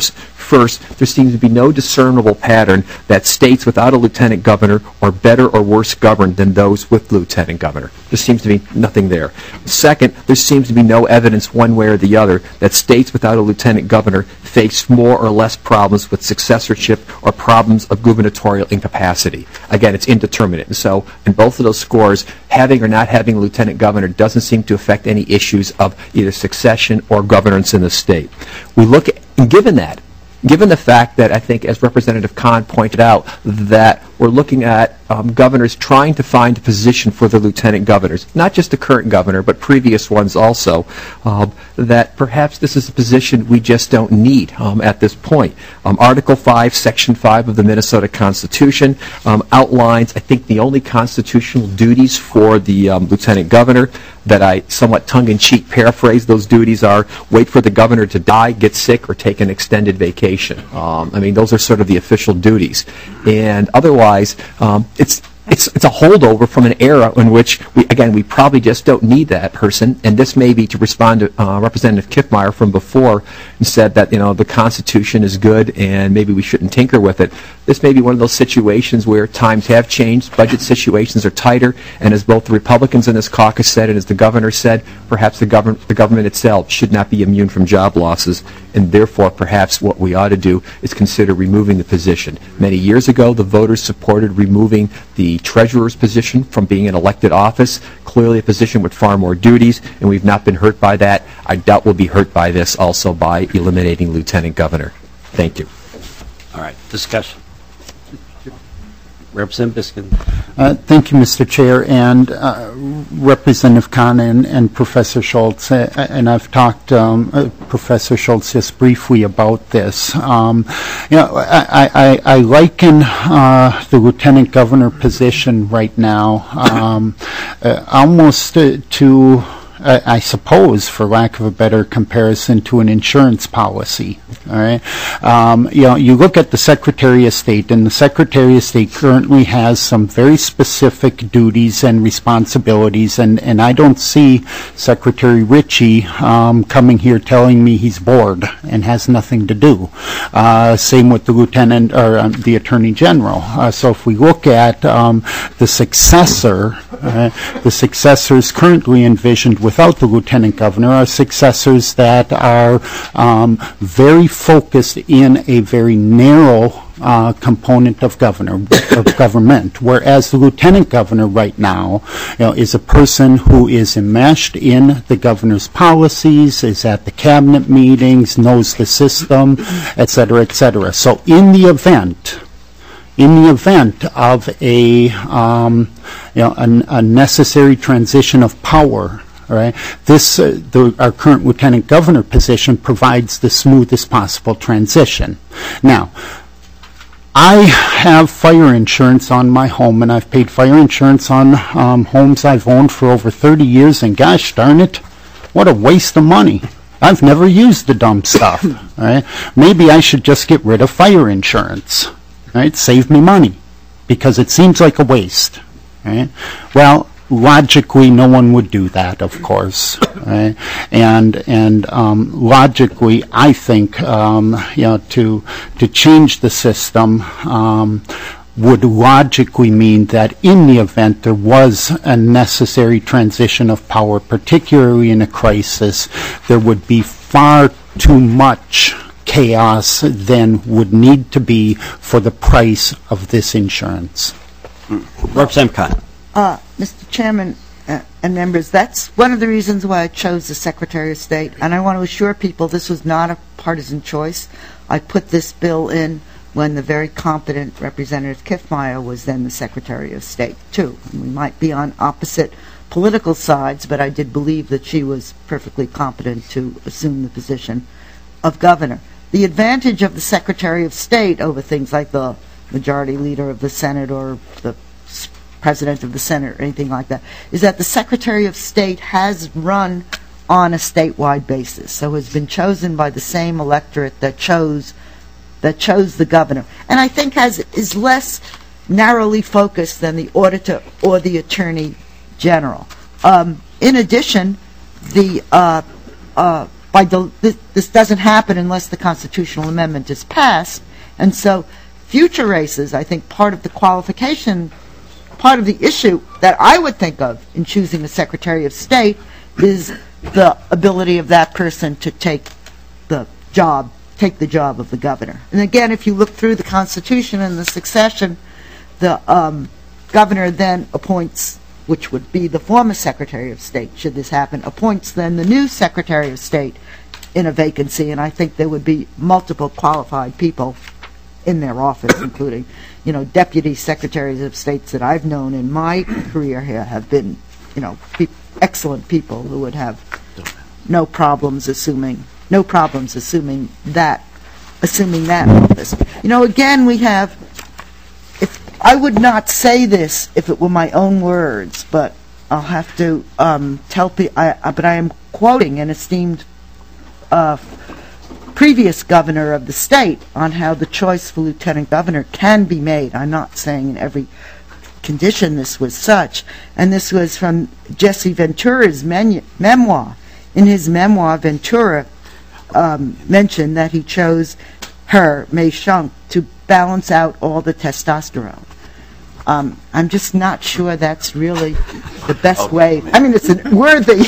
First, there seems to be no discernible pattern that states without a lieutenant governor are better or worse governed than those with lieutenant governor. There seems to be nothing there. Second, there seems to be no evidence one way or the other that states without a lieutenant governor face more or less problems with successorship or problems of gubernatorial incapacity. Again, it's indeterminate. And so in both of those scores, having or not having a lieutenant governor doesn't seem to affect any issues of either succession or governance in the state. We look at, and given that, given the fact that I think, as Representative Kahn pointed out, that we're looking at um, governors trying to find a position for the lieutenant governors, not just the current governor, but previous ones also, um, that perhaps this is a position we just don't need um, at this point. Um, Article five, Section five of the Minnesota Constitution um, outlines, I think, the only constitutional duties for the um, lieutenant governor. That I somewhat tongue-in-cheek paraphrase those duties are wait for the governor to die, get sick, or take an extended vacation. Um, I mean, those are sort of the official duties. And otherwise, um, it's It's, it's a holdover from an era in which, we, again, we probably just don't need that person. And this may be to respond to uh, Representative Kiffmeyer from before and said that, you know, the Constitution is good and maybe we shouldn't tinker with it. This may be one of those situations where times have changed, budget situations are tighter, and as both the Republicans in this caucus said and as the governor said, perhaps the, govern- the government itself should not be immune from job losses, and therefore perhaps what we ought to do is consider removing the position. Many years ago, the voters supported removing the treasurer's position from being an elected office, clearly a position with far more duties, and we've not been hurt by that. I doubt we'll be hurt by this also by eliminating lieutenant governor. Thank you. All right, discussion. Representative Biskin. Uh, thank you, Mister Chair, and uh, Representative Kahn and, and Professor Schultz. Uh, and I've talked, um, uh, Professor Schultz, just briefly about this. Um, you know, I, I, I liken uh, the lieutenant governor position right now um, uh, almost uh, to, uh, I suppose, for lack of a better comparison, to an insurance policy. All right. Um, you know, you look at the Secretary of State, and the Secretary of State currently has some very specific duties and responsibilities, and, and I don't see Secretary Ritchie um, coming here telling me he's bored and has nothing to do. Uh, same with the Lieutenant or um, the Attorney General. Uh, so if we look at um, the successor, uh, the successors currently envisioned without the Lieutenant Governor are successors that are um, very focused in a very narrow uh, component of governor of government, whereas the lieutenant governor right now, you know, is a person who is enmeshed in the governor's policies, is at the cabinet meetings, knows the system, et cetera, et cetera. So in the event, in the event of a um, you know a, a necessary transition of power. All right. This, uh, the, our current lieutenant governor position provides the smoothest possible transition. Now, I have fire insurance on my home, and I've paid fire insurance on um, homes I've owned for over thirty years, and gosh darn it, what a waste of money. I've never used the dumb stuff. All right. Maybe I should just get rid of fire insurance. All right. Save me money, because it seems like a waste. All right. Well, logically, no one would do that, of course, right? And and um, logically, I think um, you know to to change the system um, would logically mean that in the event there was a necessary transition of power, particularly in a crisis, there would be far too much chaos than would need to be for the price of this insurance. Representative Kahn. Uh, Mister Chairman uh, and members, that's one of the reasons why I chose the Secretary of State, and I want to assure people this was not a partisan choice. I put this bill in when the very competent Representative Kiffmeyer was then the Secretary of State, too. And we might be on opposite political sides, but I did believe that she was perfectly competent to assume the position of governor. The advantage of the Secretary of State over things like the majority leader of the Senate or the President of the Senate or anything like that, is that the Secretary of State has run on a statewide basis, so has been chosen by the same electorate that chose that chose the governor, and I think has is less narrowly focused than the auditor or the Attorney General. Um, in addition, the uh, uh, by the, this, this doesn't happen unless the constitutional amendment is passed. And so future races, I think part of the qualification, part of the issue that I would think of in choosing a Secretary of State is the ability of that person to take the job, take the job of the governor. And again, if you look through the Constitution and the succession, the um, governor then appoints, which would be the former Secretary of State, should this happen, appoints then the new Secretary of State in a vacancy, and I think there would be multiple qualified people in their office, including, you know, deputy secretaries of states that I've known in my career here have been, you know, pe- excellent people who would have no problems assuming, no problems assuming that, assuming that office. You know, again, we have, if I would not say this if it were my own words, but I'll have to um, tell people, but I am quoting an esteemed uh, previous governor of the state on how the choice for lieutenant governor can be made. I'm not saying in every condition this was such. And this was from Jesse Ventura's menu, memoir. In his memoir, Ventura um, mentioned that he chose her, May Shunk, to balance out all the testosterone. Um, I'm just not sure that's really the best way. I mean, it's a worthy...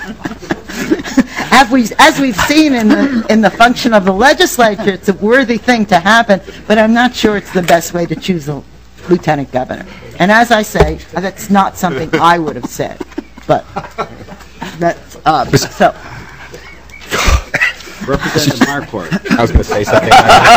As, we, as we've seen in the, in the function of the legislature, it's a worthy thing to happen, but I'm not sure it's the best way to choose a lieutenant governor. And as I say, that's not something I would have said, but that's, uh, so. Representative Marquardt. I was going to say something.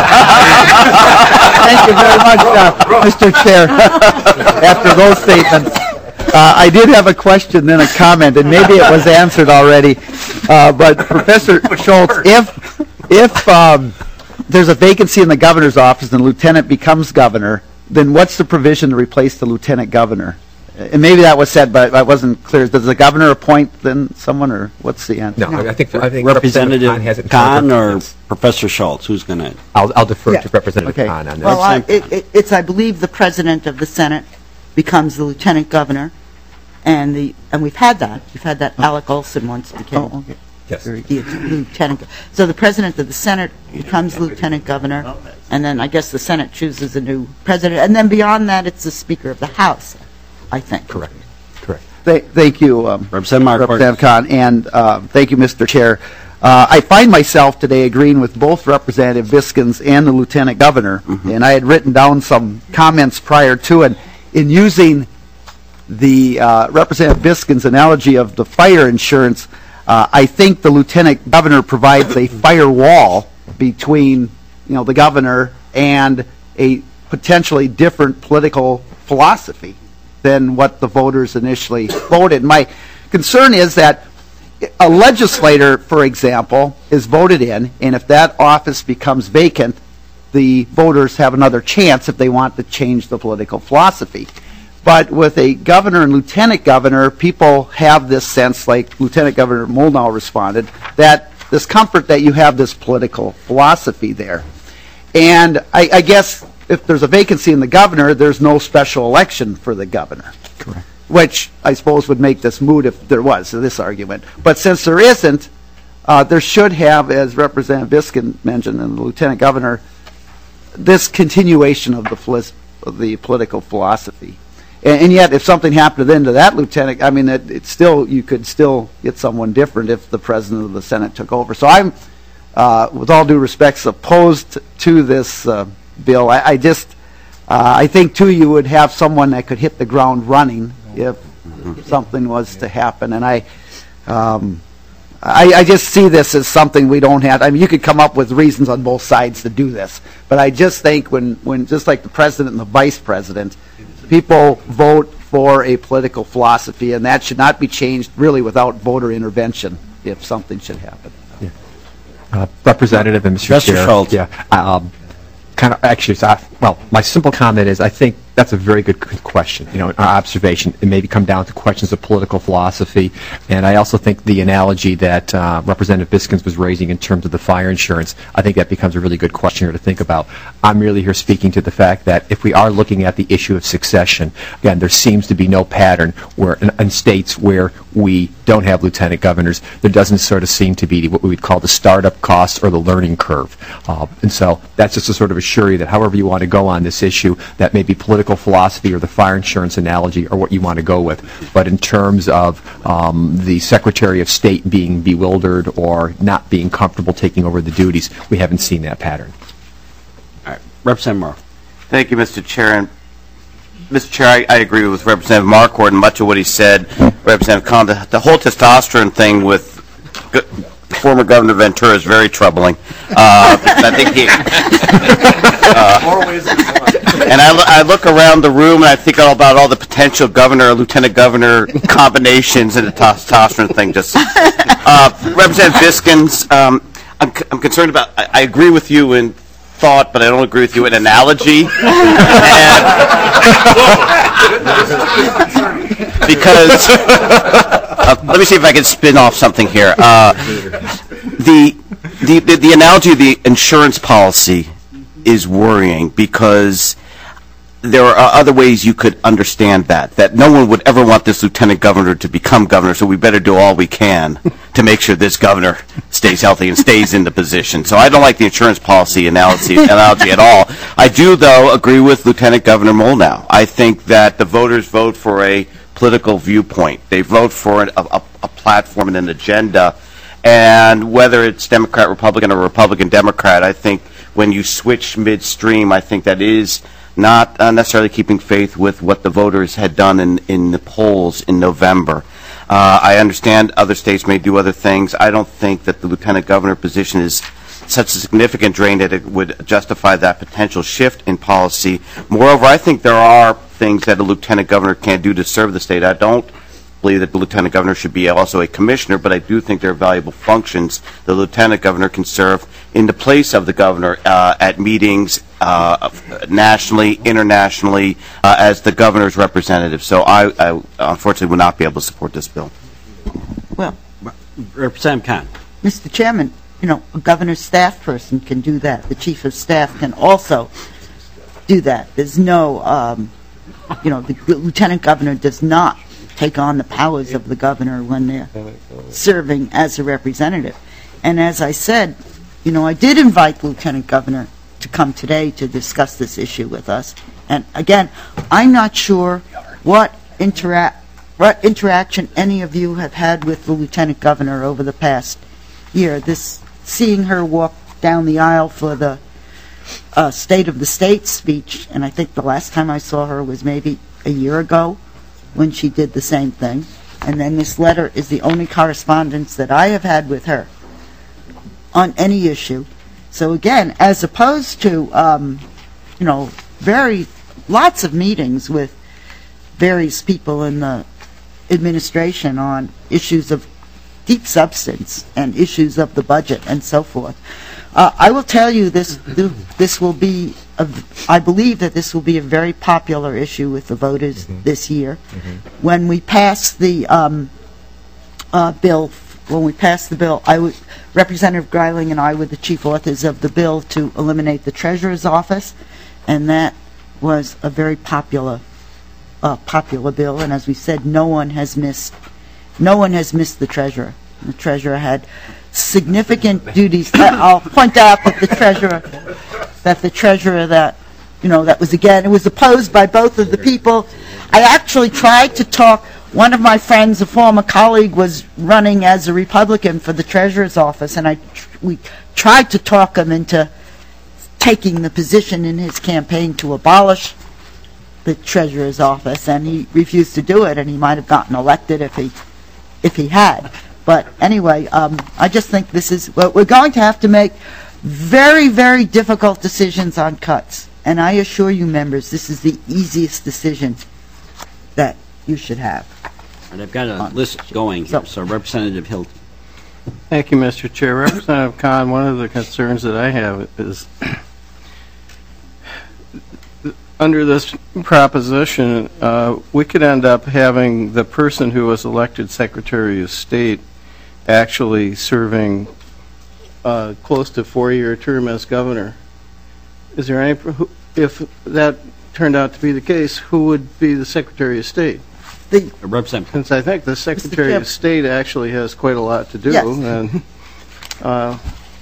Thank you very much, uh, Mister Chair. After those statements, uh, I did have a question, then a comment, and maybe it was answered already. Uh, but Professor Schultz, if if um, there's a vacancy in the governor's office and the lieutenant becomes governor, then what's the provision to replace the lieutenant governor? And maybe that was said, but I wasn't clear. Does the governor appoint then someone, or what's the answer? No, I think I think Representative Khan has it in Khan terms of- or Professor Schultz? Who's going to? I'll, I'll defer Yeah. to Representative Okay. Khan on this. Well, I, it, it, it's, I believe, the president of the Senate becomes the lieutenant governor, and the and we've had that. We've had that. Alec Olson once became Oh, okay. yes. the lieutenant. So the president of the Senate becomes lieutenant governor, and then I guess the Senate chooses a new president, and then beyond that, it's the Speaker of the House, I think. Correct. Correct. Th- thank you, um, Representative Marquardt. Representative Khan, and uh, thank you, Mister Chair. Uh, I find myself today agreeing with both Representative Biskins and the Lieutenant Governor, Mm-hmm. and I had written down some comments prior to it in using the uh, Representative Biskins' analogy of the fire insurance. Uh, I think the Lieutenant Governor provides a firewall between, you know, the governor and a potentially different political philosophy than what the voters initially voted. My concern is that a legislator, for example, is voted in, and if that office becomes vacant, the voters have another chance if they want to change the political philosophy. But with a governor and lieutenant governor, people have this sense, like Lieutenant Governor Molnau responded, that this comfort that you have this political philosophy there. And I, I guess if there's a vacancy in the governor, there's no special election for the governor. Correct. Which I suppose would make this moot if there was, this argument. But since there isn't, uh, there should have, as Representative Biskin mentioned and the Lieutenant Governor, this continuation of the, phlis- of the political philosophy. And, and yet, if something happened then to that lieutenant, I mean, it, it's still, you could still get someone different if the President of the Senate took over. So I'm, uh, with all due respects, opposed to this uh, bill. I, I just, uh, I think, too, you would have someone that could hit the ground running if something was to happen. And I, um, I, I just see this as something we don't have. I mean, you could come up with reasons on both sides to do this, but I just think when, when just like the president and the vice president, people vote for a political philosophy, and that should not be changed really without voter intervention if something should happen. Yeah. Uh, Representative and Mister Mister Chair. Schultz. Yeah. Um, kind of actually, so I, well, my simple comment is I think that's a very good question, you know, an observation. It maybe come down to questions of political philosophy, and I also think the analogy that uh, Representative Biskins was raising in terms of the fire insurance, I think that becomes a really good question here to think about. I'm really here speaking to the fact that if we are looking at the issue of succession, again, there seems to be no pattern where in, in states where we don't have lieutenant governors, there doesn't sort of seem to be what we would call the startup costs or the learning curve. Uh, and so that's just to sort of assure you that however you want to go on this issue, that may be political philosophy or the fire insurance analogy or what you want to go with. But in terms of um, the Secretary of State being bewildered or not being comfortable taking over the duties, we haven't seen that pattern. All right. Representative Morrow. Thank you, Mister Chair. And Mister Chair, I, I agree with Representative Marquardt and much of what he said. Representative Kahn, the, the whole testosterone thing with go, former Governor Ventura is very troubling. Uh, I think he. Uh, and I, lo I look around the room and I think all about all the potential governor or lieutenant governor combinations, and the testosterone thing just. Uh, Representative Biskins, um, I'm, c I'm concerned about. I, I agree with you in thought, but I don't agree with you in analogy. And because uh, let me see if I can spin off something here. Uh, the, the the the analogy of the insurance policy is worrying because there are other ways you could understand that. That no one would ever want this lieutenant governor to become governor, so we better do all we can to make sure this governor stays healthy and stays in the position. So I don't like the insurance policy analogy, analogy at all. I do, though, agree with Lieutenant Governor Molnow. I think that the voters vote for a political viewpoint. They vote for an, a, a platform and an agenda. And whether it's Democrat, Republican, or Republican, Democrat, I think when you switch midstream, I think that is not uh, necessarily keeping faith with what the voters had done in, in the polls in November. Uh, I understand other states may do other things. I don't think that the lieutenant governor position is such a significant drain that it would justify that potential shift in policy. Moreover, I think there are things that a lieutenant governor can do to serve the state. I don't believe that the lieutenant governor should be also a commissioner, but I do think there are valuable functions the lieutenant governor can serve in the place of the governor uh, at meetings uh, nationally, internationally, uh, as the governor's representative. So I, I unfortunately will not be able to support this bill. Well, Representative Kahn. Mister Chairman, you know, a governor's staff person can do that. The chief of staff can also do that. There's no, um, you know, the, the lieutenant governor does not take on the powers of the governor when they're serving as a representative. And as I said, you know, I did invite the lieutenant governor to come today to discuss this issue with us. And again, I'm not sure what interact what interaction any of you have had with the lieutenant governor over the past year. This seeing her walk down the aisle for the uh, State of the State speech, and I think the last time I saw her was maybe a year ago, when she did the same thing. And then this letter is the only correspondence that I have had with her on any issue. So again, as opposed to, um, you know, very, lots of meetings with various people in the administration on issues of deep substance and issues of the budget and so forth. Uh, I will tell you this, this will be, a, I believe that this will be a very popular issue with the voters mm-hmm. this year. Mm-hmm. When we pass the um, uh, bill, when we pass the bill, I would, Representative Greiling and I were the chief authors of the bill to eliminate the treasurer's office, and that was a very popular, uh, popular bill. And as we said, no one has missed, no one has missed the treasurer. The treasurer had significant duties. I'll point out that the treasurer, that the treasurer that, you know, that was again, it was opposed by both of the people. I actually tried to talk, one of my friends, a former colleague, was running as a Republican for the treasurer's office, and I, tr we tried to talk him into taking the position in his campaign to abolish the treasurer's office, and he refused to do it, and he might have gotten elected if he, if he had. But anyway, um, I just think this is, well, we're going to have to make very, very difficult decisions on cuts. And I assure you, members, this is the easiest decision that you should have. And I've got a uh, list going here. So, so Representative Hilton. Thank you, Mister Chair. Representative Kahn, one of the concerns that I have is under this proposition, uh, we could end up having the person who was elected Secretary of State actually serving uh, close to four-year term as governor. Is there any, if that turned out to be the case, who would be the Secretary of State? the, Representative. Since I think the Secretary Chair- of State actually has quite a lot to do, Yes. and uh,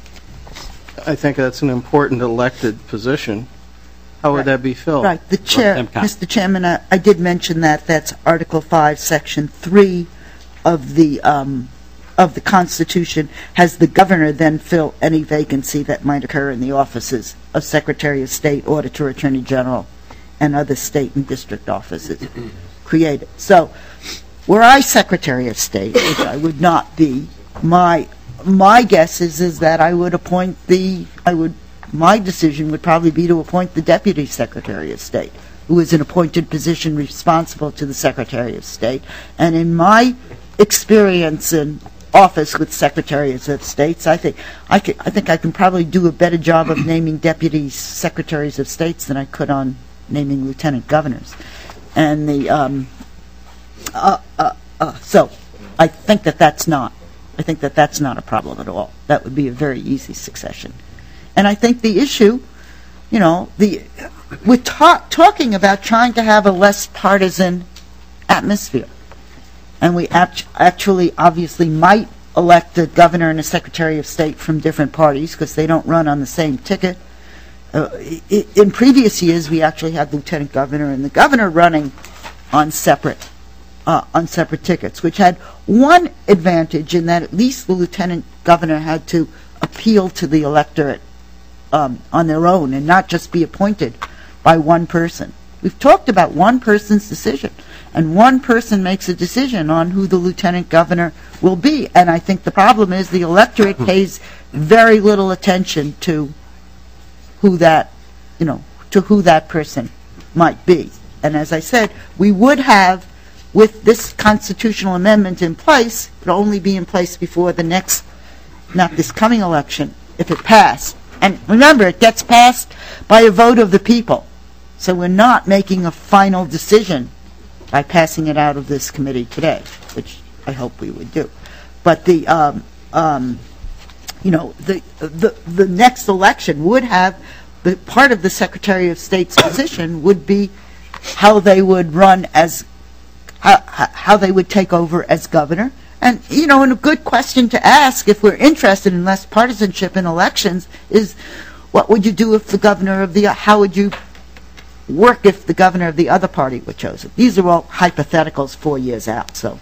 I think that's an important elected position. How would Right. that be filled? right, the chair, Representative Khan. Mister Chairman, I I did mention that, that's Article five, Section three of the, um, of the Constitution, has the governor then fill any vacancy that might occur in the offices of Secretary of State, Auditor, Attorney General, and other state and district offices created. So, were I Secretary of State, which I would not be, my, my guess is, is that I would appoint the, I would, my decision would probably be to appoint the Deputy Secretary of State, who is an appointed position responsible to the Secretary of State. And in my experience in office with Secretaries of States, I think I, could, I think I can probably do a better job of naming Deputy Secretaries of States than I could on naming Lieutenant Governors. And the, um, uh, uh, uh, so I think that that's not, I think that that's not a problem at all. That would be a very easy succession. And I think the issue, you know, the, we're ta- talking about trying to have a less partisan atmosphere. And we act- actually, obviously, might elect a governor and a secretary of state from different parties because they don't run on the same ticket. Uh, i- in previous years, we actually had the lieutenant governor and the governor running on separate, uh, on separate tickets, which had one advantage in that at least the lieutenant governor had to appeal to the electorate um, on their own and not just be appointed by one person. We've talked about one person's decision, and one person makes a decision on who the lieutenant governor will be. And I think the problem is the electorate pays very little attention to who that, you know, to who that person might be. And as I said, we would have, with this constitutional amendment in place, it would only be in place before the next, not this coming election, if it passed. And remember, it gets passed by a vote of the people. So we're not making a final decision by passing it out of this committee today, which I hope we would do. But the, um, um, you know, the, the the next election would have, the part of the Secretary of State's position would be how they would run as, how, how they would take over as governor. And, you know, and a good question to ask if we're interested in less partisanship in elections is, what would you do if the governor of the, how would you work if the governor of the other party were chosen? These are all hypotheticals four years out, so.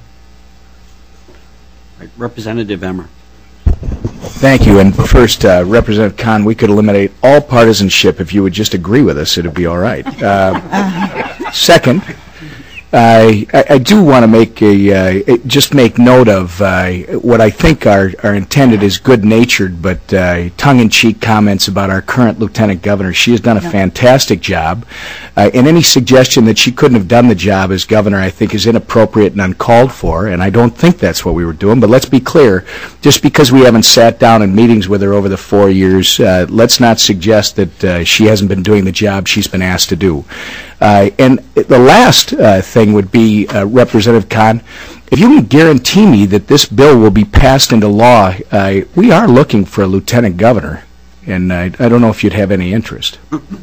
Right, Representative Emmer. Thank you. And first, uh, Representative Khan, we could eliminate all partisanship if you would just agree with us. It would be all right. Uh, second, I, I I do want to make a, uh, just make note of uh, what I think are, are intended as good-natured but uh, tongue-in-cheek comments about our current Lieutenant Governor. She has done a fantastic job, uh, and any suggestion that she couldn't have done the job as Governor I think is inappropriate and uncalled for, and I don't think that's what we were doing. But let's be clear, just because we haven't sat down in meetings with her over the four years, uh, let's not suggest that uh, she hasn't been doing the job she's been asked to do. Uh, and the last uh, thing would be, uh, Representative Khan, if you can guarantee me that this bill will be passed into law, uh, we are looking for a lieutenant governor, and I, I don't know if you'd have any interest.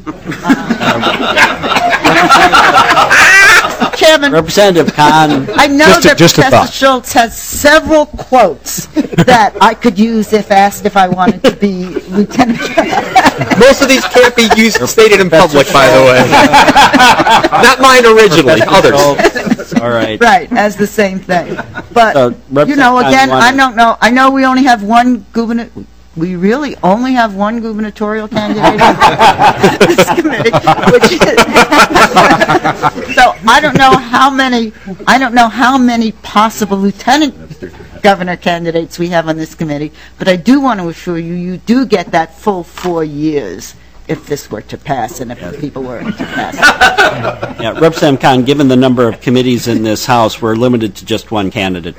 Chairman, Representative Khan. I know Just a- that just a Professor thought. Schultz has several quotes that I could use if asked if I wanted to be lieutenant governor. Most of these can't be used stated in public, by the way. Not mine originally, others. All right. Right, as the same thing. But, So, you know, Representative Khan, again, you wanna- I don't know, I know we only have one governor, we really only have one gubernatorial candidate on this committee, which is, so I don't know how many, I don't know how many possible lieutenant governor candidates we have on this committee, but I do want to assure you, you do get that full four years if this were to pass and if the people were to pass it. Yeah, Representative Khan, given the number of committees in this House, we're limited to just one candidate.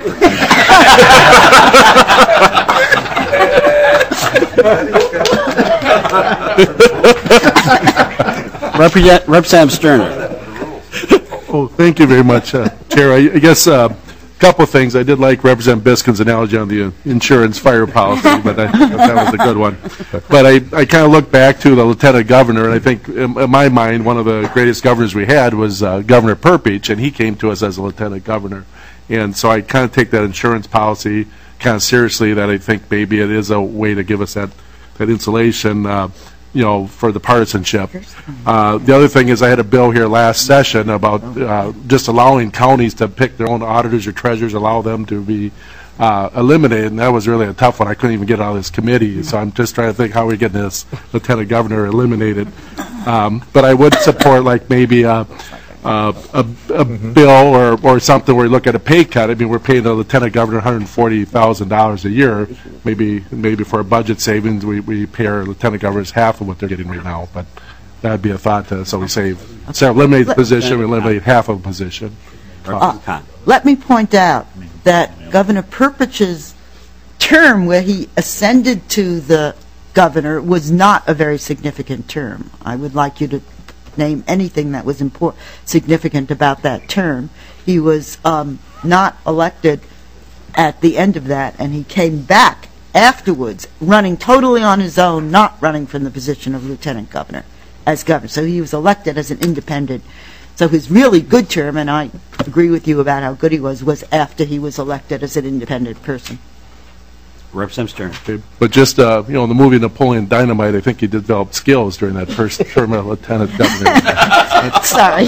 Represent- Representative Sterner. Oh, thank you very much, uh, Chair. I I guess uh, a couple things. I did like Representative Biskin's analogy on the uh, insurance fire policy, but I thought that was a good one. But I, I kind of look back to the lieutenant governor, and I think, in, in my mind, one of the greatest governors we had was uh, Governor Perpich, and he came to us as a lieutenant governor. And so I kind of take that insurance policy kind of seriously, that I think maybe it is a way to give us that, that insulation, uh, you know, for the partisanship. Uh, the other thing is I had a bill here last session about uh, just allowing counties to pick their own auditors or treasurers, allow them to be uh, eliminated, and that was really a tough one. I couldn't even get out of this committee, so I'm just trying to think how we get this lieutenant governor eliminated. Um, but I would support like maybe a, a, a, a bill or, or something where we look at a pay cut. I mean, we're paying the lieutenant governor one hundred forty thousand dollars a year. Maybe maybe for a budget savings, we, we pay our lieutenant governors half of what they're getting right now. But that'd be a thought to, so we save, so eliminate the position, we eliminate half of a position. Uh, let me point out that Governor Perpich's term where he ascended to the governor was not a very significant term. I would like you to name anything that was important, significant about that term. He was um, not elected at the end of that, and he came back afterwards, running totally on his own, not running from the position of lieutenant governor as governor. So he was elected as an independent. So his really good term, and I agree with you about how good he was, was after he was elected as an independent person. Representative Stern. Okay, but just, uh, you know, in the movie Napoleon Dynamite, I think he developed skills during that first term of lieutenant governor. Sorry.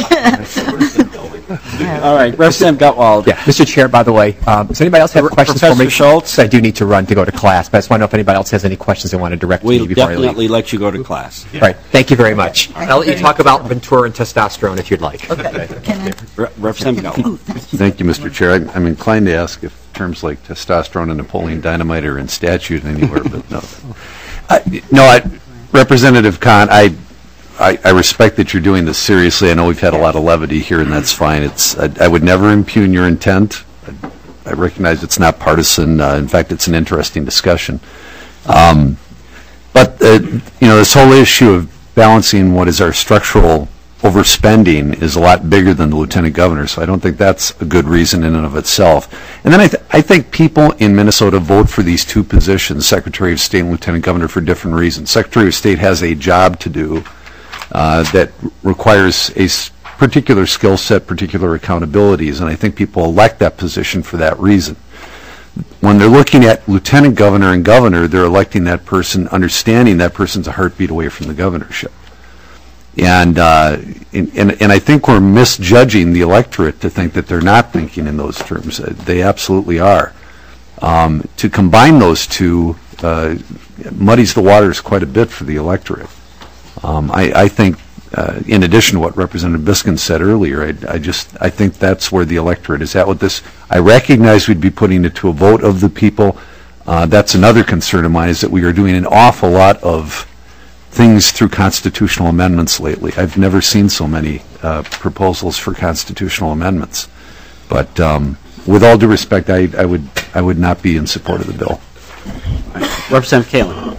All right, Representative Gutwald. Yeah, Mister Chair, by the way, um, does anybody else have questions for me? Professor Schultz? I do need to run to go to class, but I just want to know if anybody else has any questions they want to direct to We'll me before I leave. definitely let you go to class. All right, thank you very much. I'll let you talk about Ventura and testosterone if you'd like. Okay. Can I? Re- Representative Gutwald. Thank you, Mister Chair. I'm, I'm inclined to ask if terms like testosterone and Napoleon Dynamite are in statute anywhere, but no. Uh, no, I, Representative Kahn, I, I, I respect that you're doing this seriously. I know we've had a lot of levity here, and that's fine. It's I, I would never impugn your intent. I, I recognize it's not partisan. Uh, in fact, it's an interesting discussion. Um, but uh, you know, this whole issue of balancing what is our structural overspending is a lot bigger than the lieutenant governor, so I don't think that's a good reason in and of itself. And then I, th- I think people in Minnesota vote for these two positions, Secretary of State and Lieutenant Governor, for different reasons. Secretary of State has a job to do uh, that requires a s- particular skill set, particular accountabilities, and I think people elect that position for that reason. When they're looking at Lieutenant Governor and Governor, they're electing that person, understanding that person's a heartbeat away from the governorship. And, uh, and, and, and I think we're misjudging the electorate to think that they're not thinking in those terms. Uh, they absolutely are. Um, to combine those two uh, muddies the waters quite a bit for the electorate. Um, I, I think, uh, in addition to what Representative Biskin said earlier, I, I just I think that's where the electorate is at with this. I recognize we'd be putting it to a vote of the people. Uh, that's another concern of mine, is that we are doing an awful lot of things through constitutional amendments lately. I've never seen so many uh, proposals for constitutional amendments. But um, with all due respect, I, I would I would not be in support of the bill. Representative Kalin.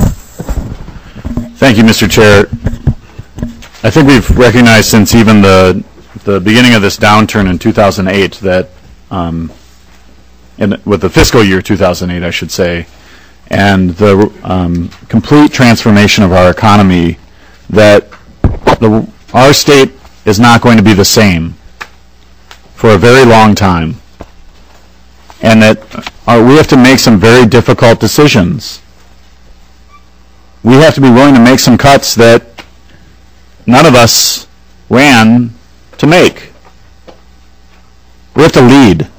Thank you, Mister Chair. I think we've recognized since even the the beginning of this downturn in two thousand eight that, um, in, with the fiscal year two thousand eight, I should say, and the um, complete transformation of our economy, that the, our state is not going to be the same for a very long time, and that uh, we have to make some very difficult decisions. We have to be willing to make some cuts that none of us ran to make. We have to lead.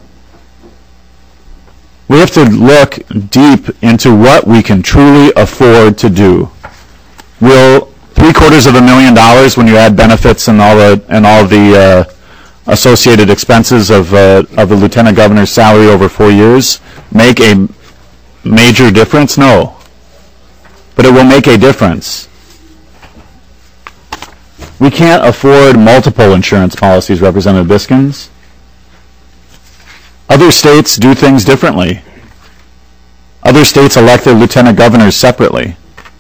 We have to look deep into what we can truly afford to do. Will three quarters of a million dollars, when you add benefits and all the and all the uh, associated expenses of uh, of the lieutenant governor's salary over four years, make a major difference? No, but it will make a difference. We can't afford multiple insurance policies, Representative Biskins. Other states do things differently. Other states elect their lieutenant governors separately.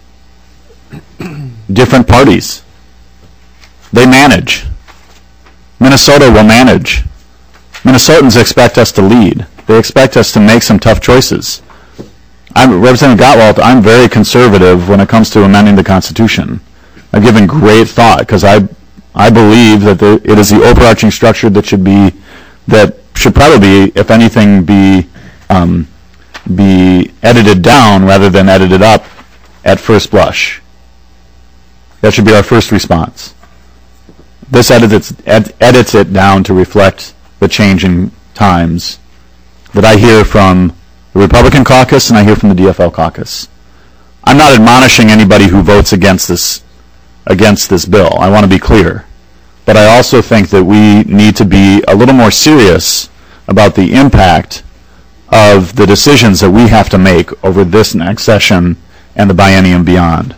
Different parties. They manage. Minnesota will manage. Minnesotans expect us to lead. They expect us to make some tough choices. I'm, Representative Gottwald, I'm very conservative when it comes to amending the Constitution. I've given great thought because I, I believe that the, it is the overarching structure that should be, that should probably, if anything, be um, be edited down rather than edited up at first blush. That should be our first response. This edits, ed, edits it down to reflect the changing times that I hear from the Republican caucus and I hear from the D F L caucus. I'm not admonishing anybody who votes against this against this bill. I want to be clear. But I also think that we need to be a little more serious about the impact of the decisions that we have to make over this next session and the biennium beyond.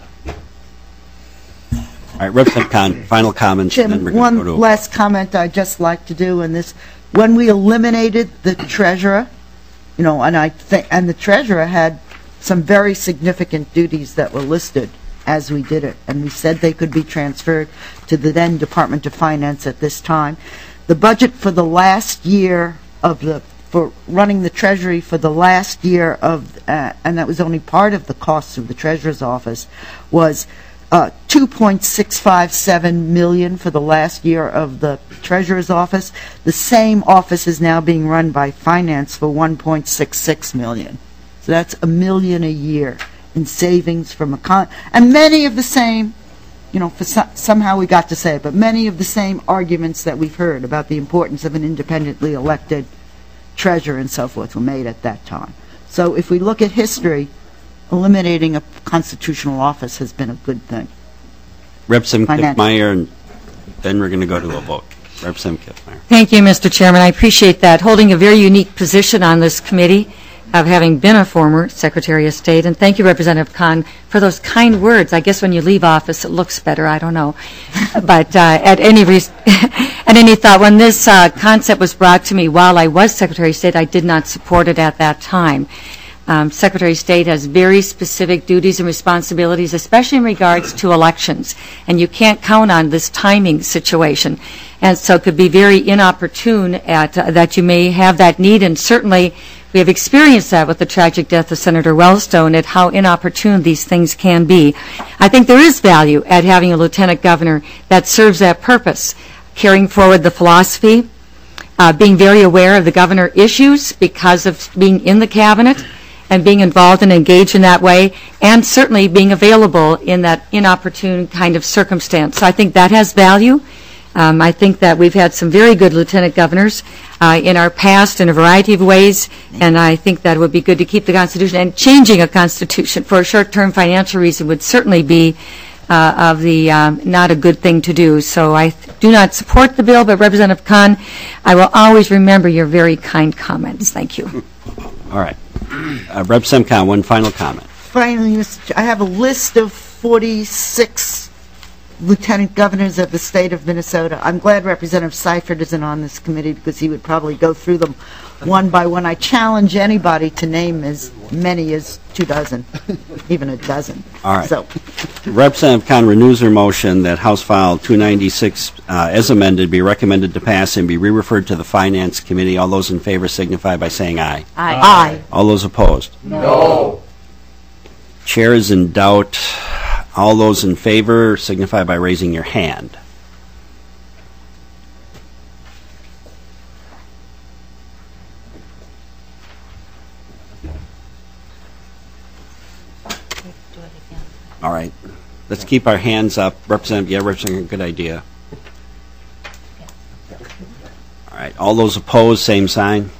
All right, Representative Khan, final comments. Jim, and then we're one go to last comment I'd just like to do in this. When we eliminated the treasurer, you know, and I think, and the treasurer had some very significant duties that were listed as we did it, and we said they could be transferred to the then Department of Finance at this time. The budget for the last year of the, for running the Treasury for the last year of, uh, and that was only part of the costs of the Treasurer's office, was uh, two point six five seven million dollars for the last year of the Treasurer's office. The same office is now being run by Finance for one point six six million dollars. So that's a million a year in savings from a con, and many of the same, you know, for so, somehow we got to say it, but many of the same arguments that we've heard about the importance of an independently elected treasurer and so forth were made at that time. So if we look at history, eliminating a constitutional office has been a good thing. Representative Kiffmeyer, and then we're going to go to a vote. Representative Kiffmeyer. Thank you, Mister Chairman. I appreciate that. Holding a very unique position on this committee, of having been a former Secretary of State. And thank you, Representative Khan, for those kind words. I guess when you leave office, it looks better. I don't know. But uh, at any re- at any thought, when this uh, concept was brought to me while I was Secretary of State, I did not support it at that time. Um, Secretary of State has very specific duties and responsibilities, especially in regards to elections. And you can't count on this timing situation. And so it could be very inopportune at, uh, that you may have that need, and certainly we have experienced that with the tragic death of Senator Wellstone, at how inopportune these things can be. I think there is value at having a lieutenant governor that serves that purpose, carrying forward the philosophy, uh, being very aware of the governor issues because of being in the cabinet and being involved and engaged in that way, and certainly being available in that inopportune kind of circumstance. So I think that has value. Um, I think that we've had some very good lieutenant governors uh, in our past in a variety of ways, and I think that it would be good to keep the Constitution. And changing a Constitution for a short-term financial reason would certainly be uh, of the um, not a good thing to do. So I th- do not support the bill, but Representative Khan, I will always remember your very kind comments. Thank you. All right. Uh, Representative Khan, one final comment. Finally, Mister Ch- I have a list of forty-six lieutenant governors of the state of Minnesota. I'm glad Representative Seifert isn't on this committee because he would probably go through them one by one. I challenge anybody to name as many as two dozen, even a dozen. All right. So, Representative Khan renews her motion that House File two ninety-six, uh, as amended, be recommended to pass and be re-referred to the Finance Committee. All those in favor signify by saying aye. Aye. Aye. All those opposed? No. Chair is in doubt. All those in favor signify by raising your hand. All right. Let's keep our hands up. Representative, yeah, Representative, good idea. All right. All those opposed, same sign.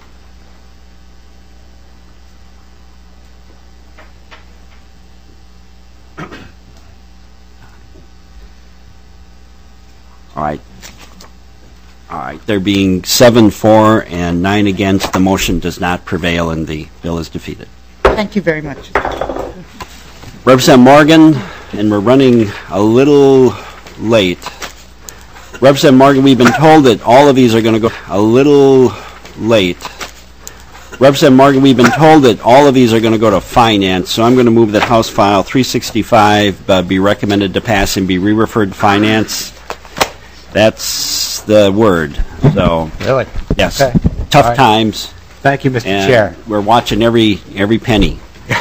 All right. All right. There being seven for and nine against, the motion does not prevail and the bill is defeated. thank you very much. Representative Morgan, and we're running a little late. Representative Morgan, we've been told that all of these are going to go a little late. Representative Morgan, we've been told that all of these are going to go to Finance, so I'm going to move that House File three sixty-five uh, be recommended to pass and be re-referred to Finance. That's the word. So, Really? yes, Okay. tough All right. times. Thank you, Mister and Chair. We're watching every every penny.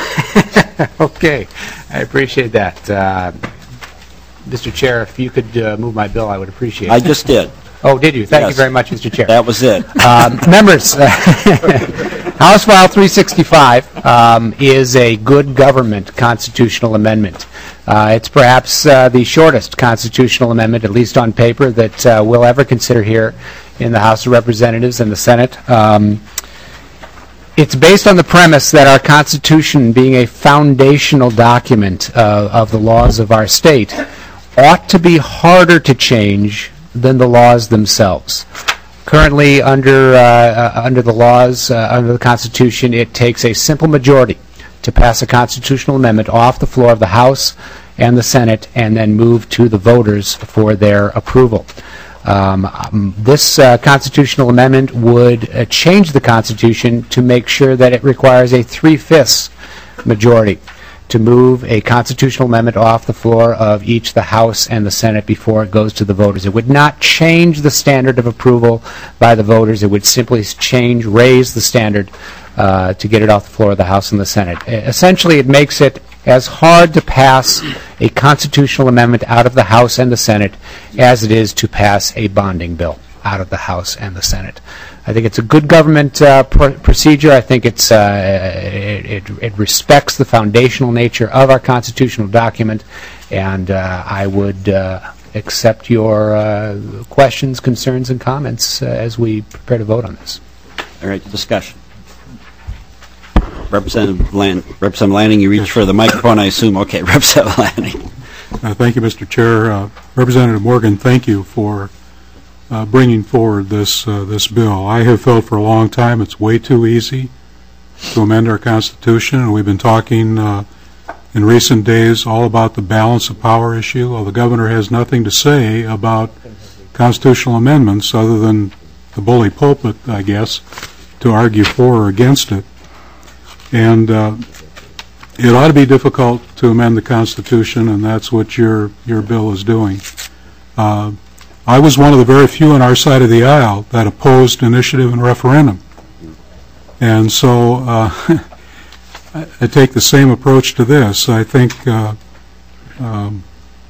Okay, I appreciate that. Uh, Mister Chair, if you could uh, move my bill, I would appreciate it. I just did. Oh, did you? Thank you Yes. very much, Mister Chair. That was it. Um, Members, House File three sixty-five um, is a good government constitutional amendment. Uh, It's perhaps uh, the shortest constitutional amendment, at least on paper, that uh, we'll ever consider here in the House of Representatives and the Senate. Um, It's based on the premise that our Constitution, being a foundational document uh, of the laws of our state, ought to be harder to change than the laws themselves. Currently, under uh, uh, under the laws, uh, under the Constitution, it takes a simple majority to pass a constitutional amendment off the floor of the House and the Senate, and then move to the voters for their approval. Um, um, this uh, constitutional amendment would uh, change the Constitution to make sure that it requires a three-fifths majority to move a constitutional amendment off the floor of each the House and the Senate before it goes to the voters. It would not change the standard of approval by the voters. It would simply change, raise the standard uh, to get it off the floor of the House and the Senate. E- Essentially, it makes it as hard to pass a constitutional amendment out of the House and the Senate as it is to pass a bonding bill out of the House and the Senate. I think it's a good government uh, pr- procedure. I think it's uh, it, it, it respects the foundational nature of our constitutional document, and uh, I would uh, accept your uh, questions, concerns, and comments uh, as we prepare to vote on this. All right, discussion. Representative Land, Representative Lanning, you reach for the microphone, I assume. Okay, Representative Lanning. Uh, Thank you, Mister Chair. Uh, Representative Morgan, thank you for uh, bringing forward this uh, this bill. I have felt for a long time it's way too easy to amend our Constitution, and we've been talking uh, in recent days all about the balance of power issue. Well, the governor has nothing to say about constitutional amendments other than the bully pulpit, I guess, to argue for or against it. And uh, it ought to be difficult to amend the Constitution, and that's what your your bill is doing. Uh, I was one of the very few on our side of the aisle that opposed initiative and referendum. And so uh, I, I take the same approach to this. I think uh, um,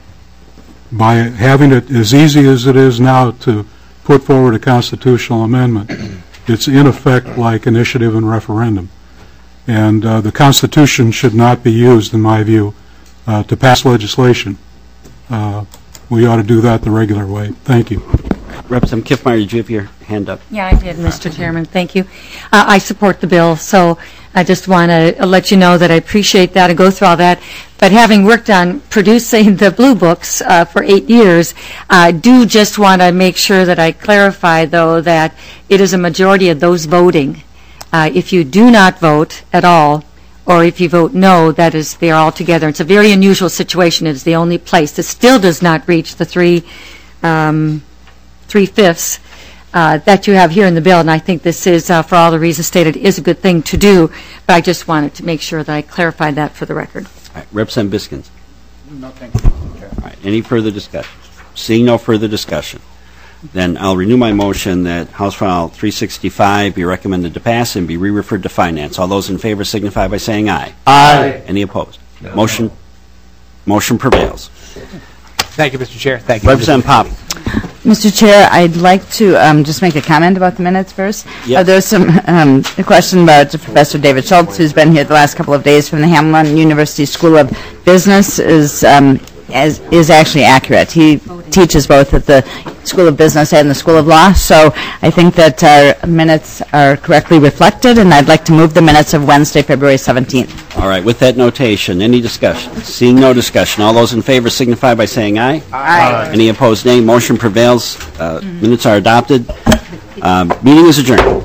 by having it as easy as it is now to put forward a constitutional amendment, it's in effect like initiative and referendum. And uh, the Constitution should not be used, in my view, uh, to pass legislation. Uh, we ought to do that the regular way. Thank you. Representative Kiffmeyer, did you have your hand up? Yeah, I did, Mister Chairman. Thank you. Uh, I support the bill, so I just want to let you know that I appreciate that and go through all that. But having worked on producing the Blue Books uh, for eight years, I do just want to make sure that I clarify, though, that it is a majority of those voting. Uh, if you do not vote at all, or if you vote no, that is, they are all together. It's a very unusual situation. It is the only place that still does not reach the three, um, three-fifths uh, that you have here in the bill. And I think this is, uh, for all the reasons stated, is a good thing to do. But I just wanted to make sure that I clarified that for the record. All right, Representative Biskins. No, thank you. All right, any further discussion? Seeing no further discussion, then I'll renew my motion that House File three sixty-five be recommended to pass and be re-referred to Finance. All those in favor signify by saying aye. Aye. Any opposed? No. Motion motion prevails. Thank you, Mister Chair. Thank you. Representative Pop. Mister Chair, I'd like to um, just make a comment about the minutes first. Yes. Uh, there's some um, a question about Professor David Schultz, who's been here the last couple of days from the Hamline University School of Business, is um, as, is actually accurate. He teaches both at the School of Business and the School of Law, so I think that our minutes are correctly reflected, and I'd like to move the minutes of Wednesday, February seventeenth. All right, with that notation, any discussion? Seeing no discussion, all those in favor signify by saying aye. Aye. Any opposed, nay. Motion prevails. Uh, Minutes are adopted. Uh, Meeting is adjourned.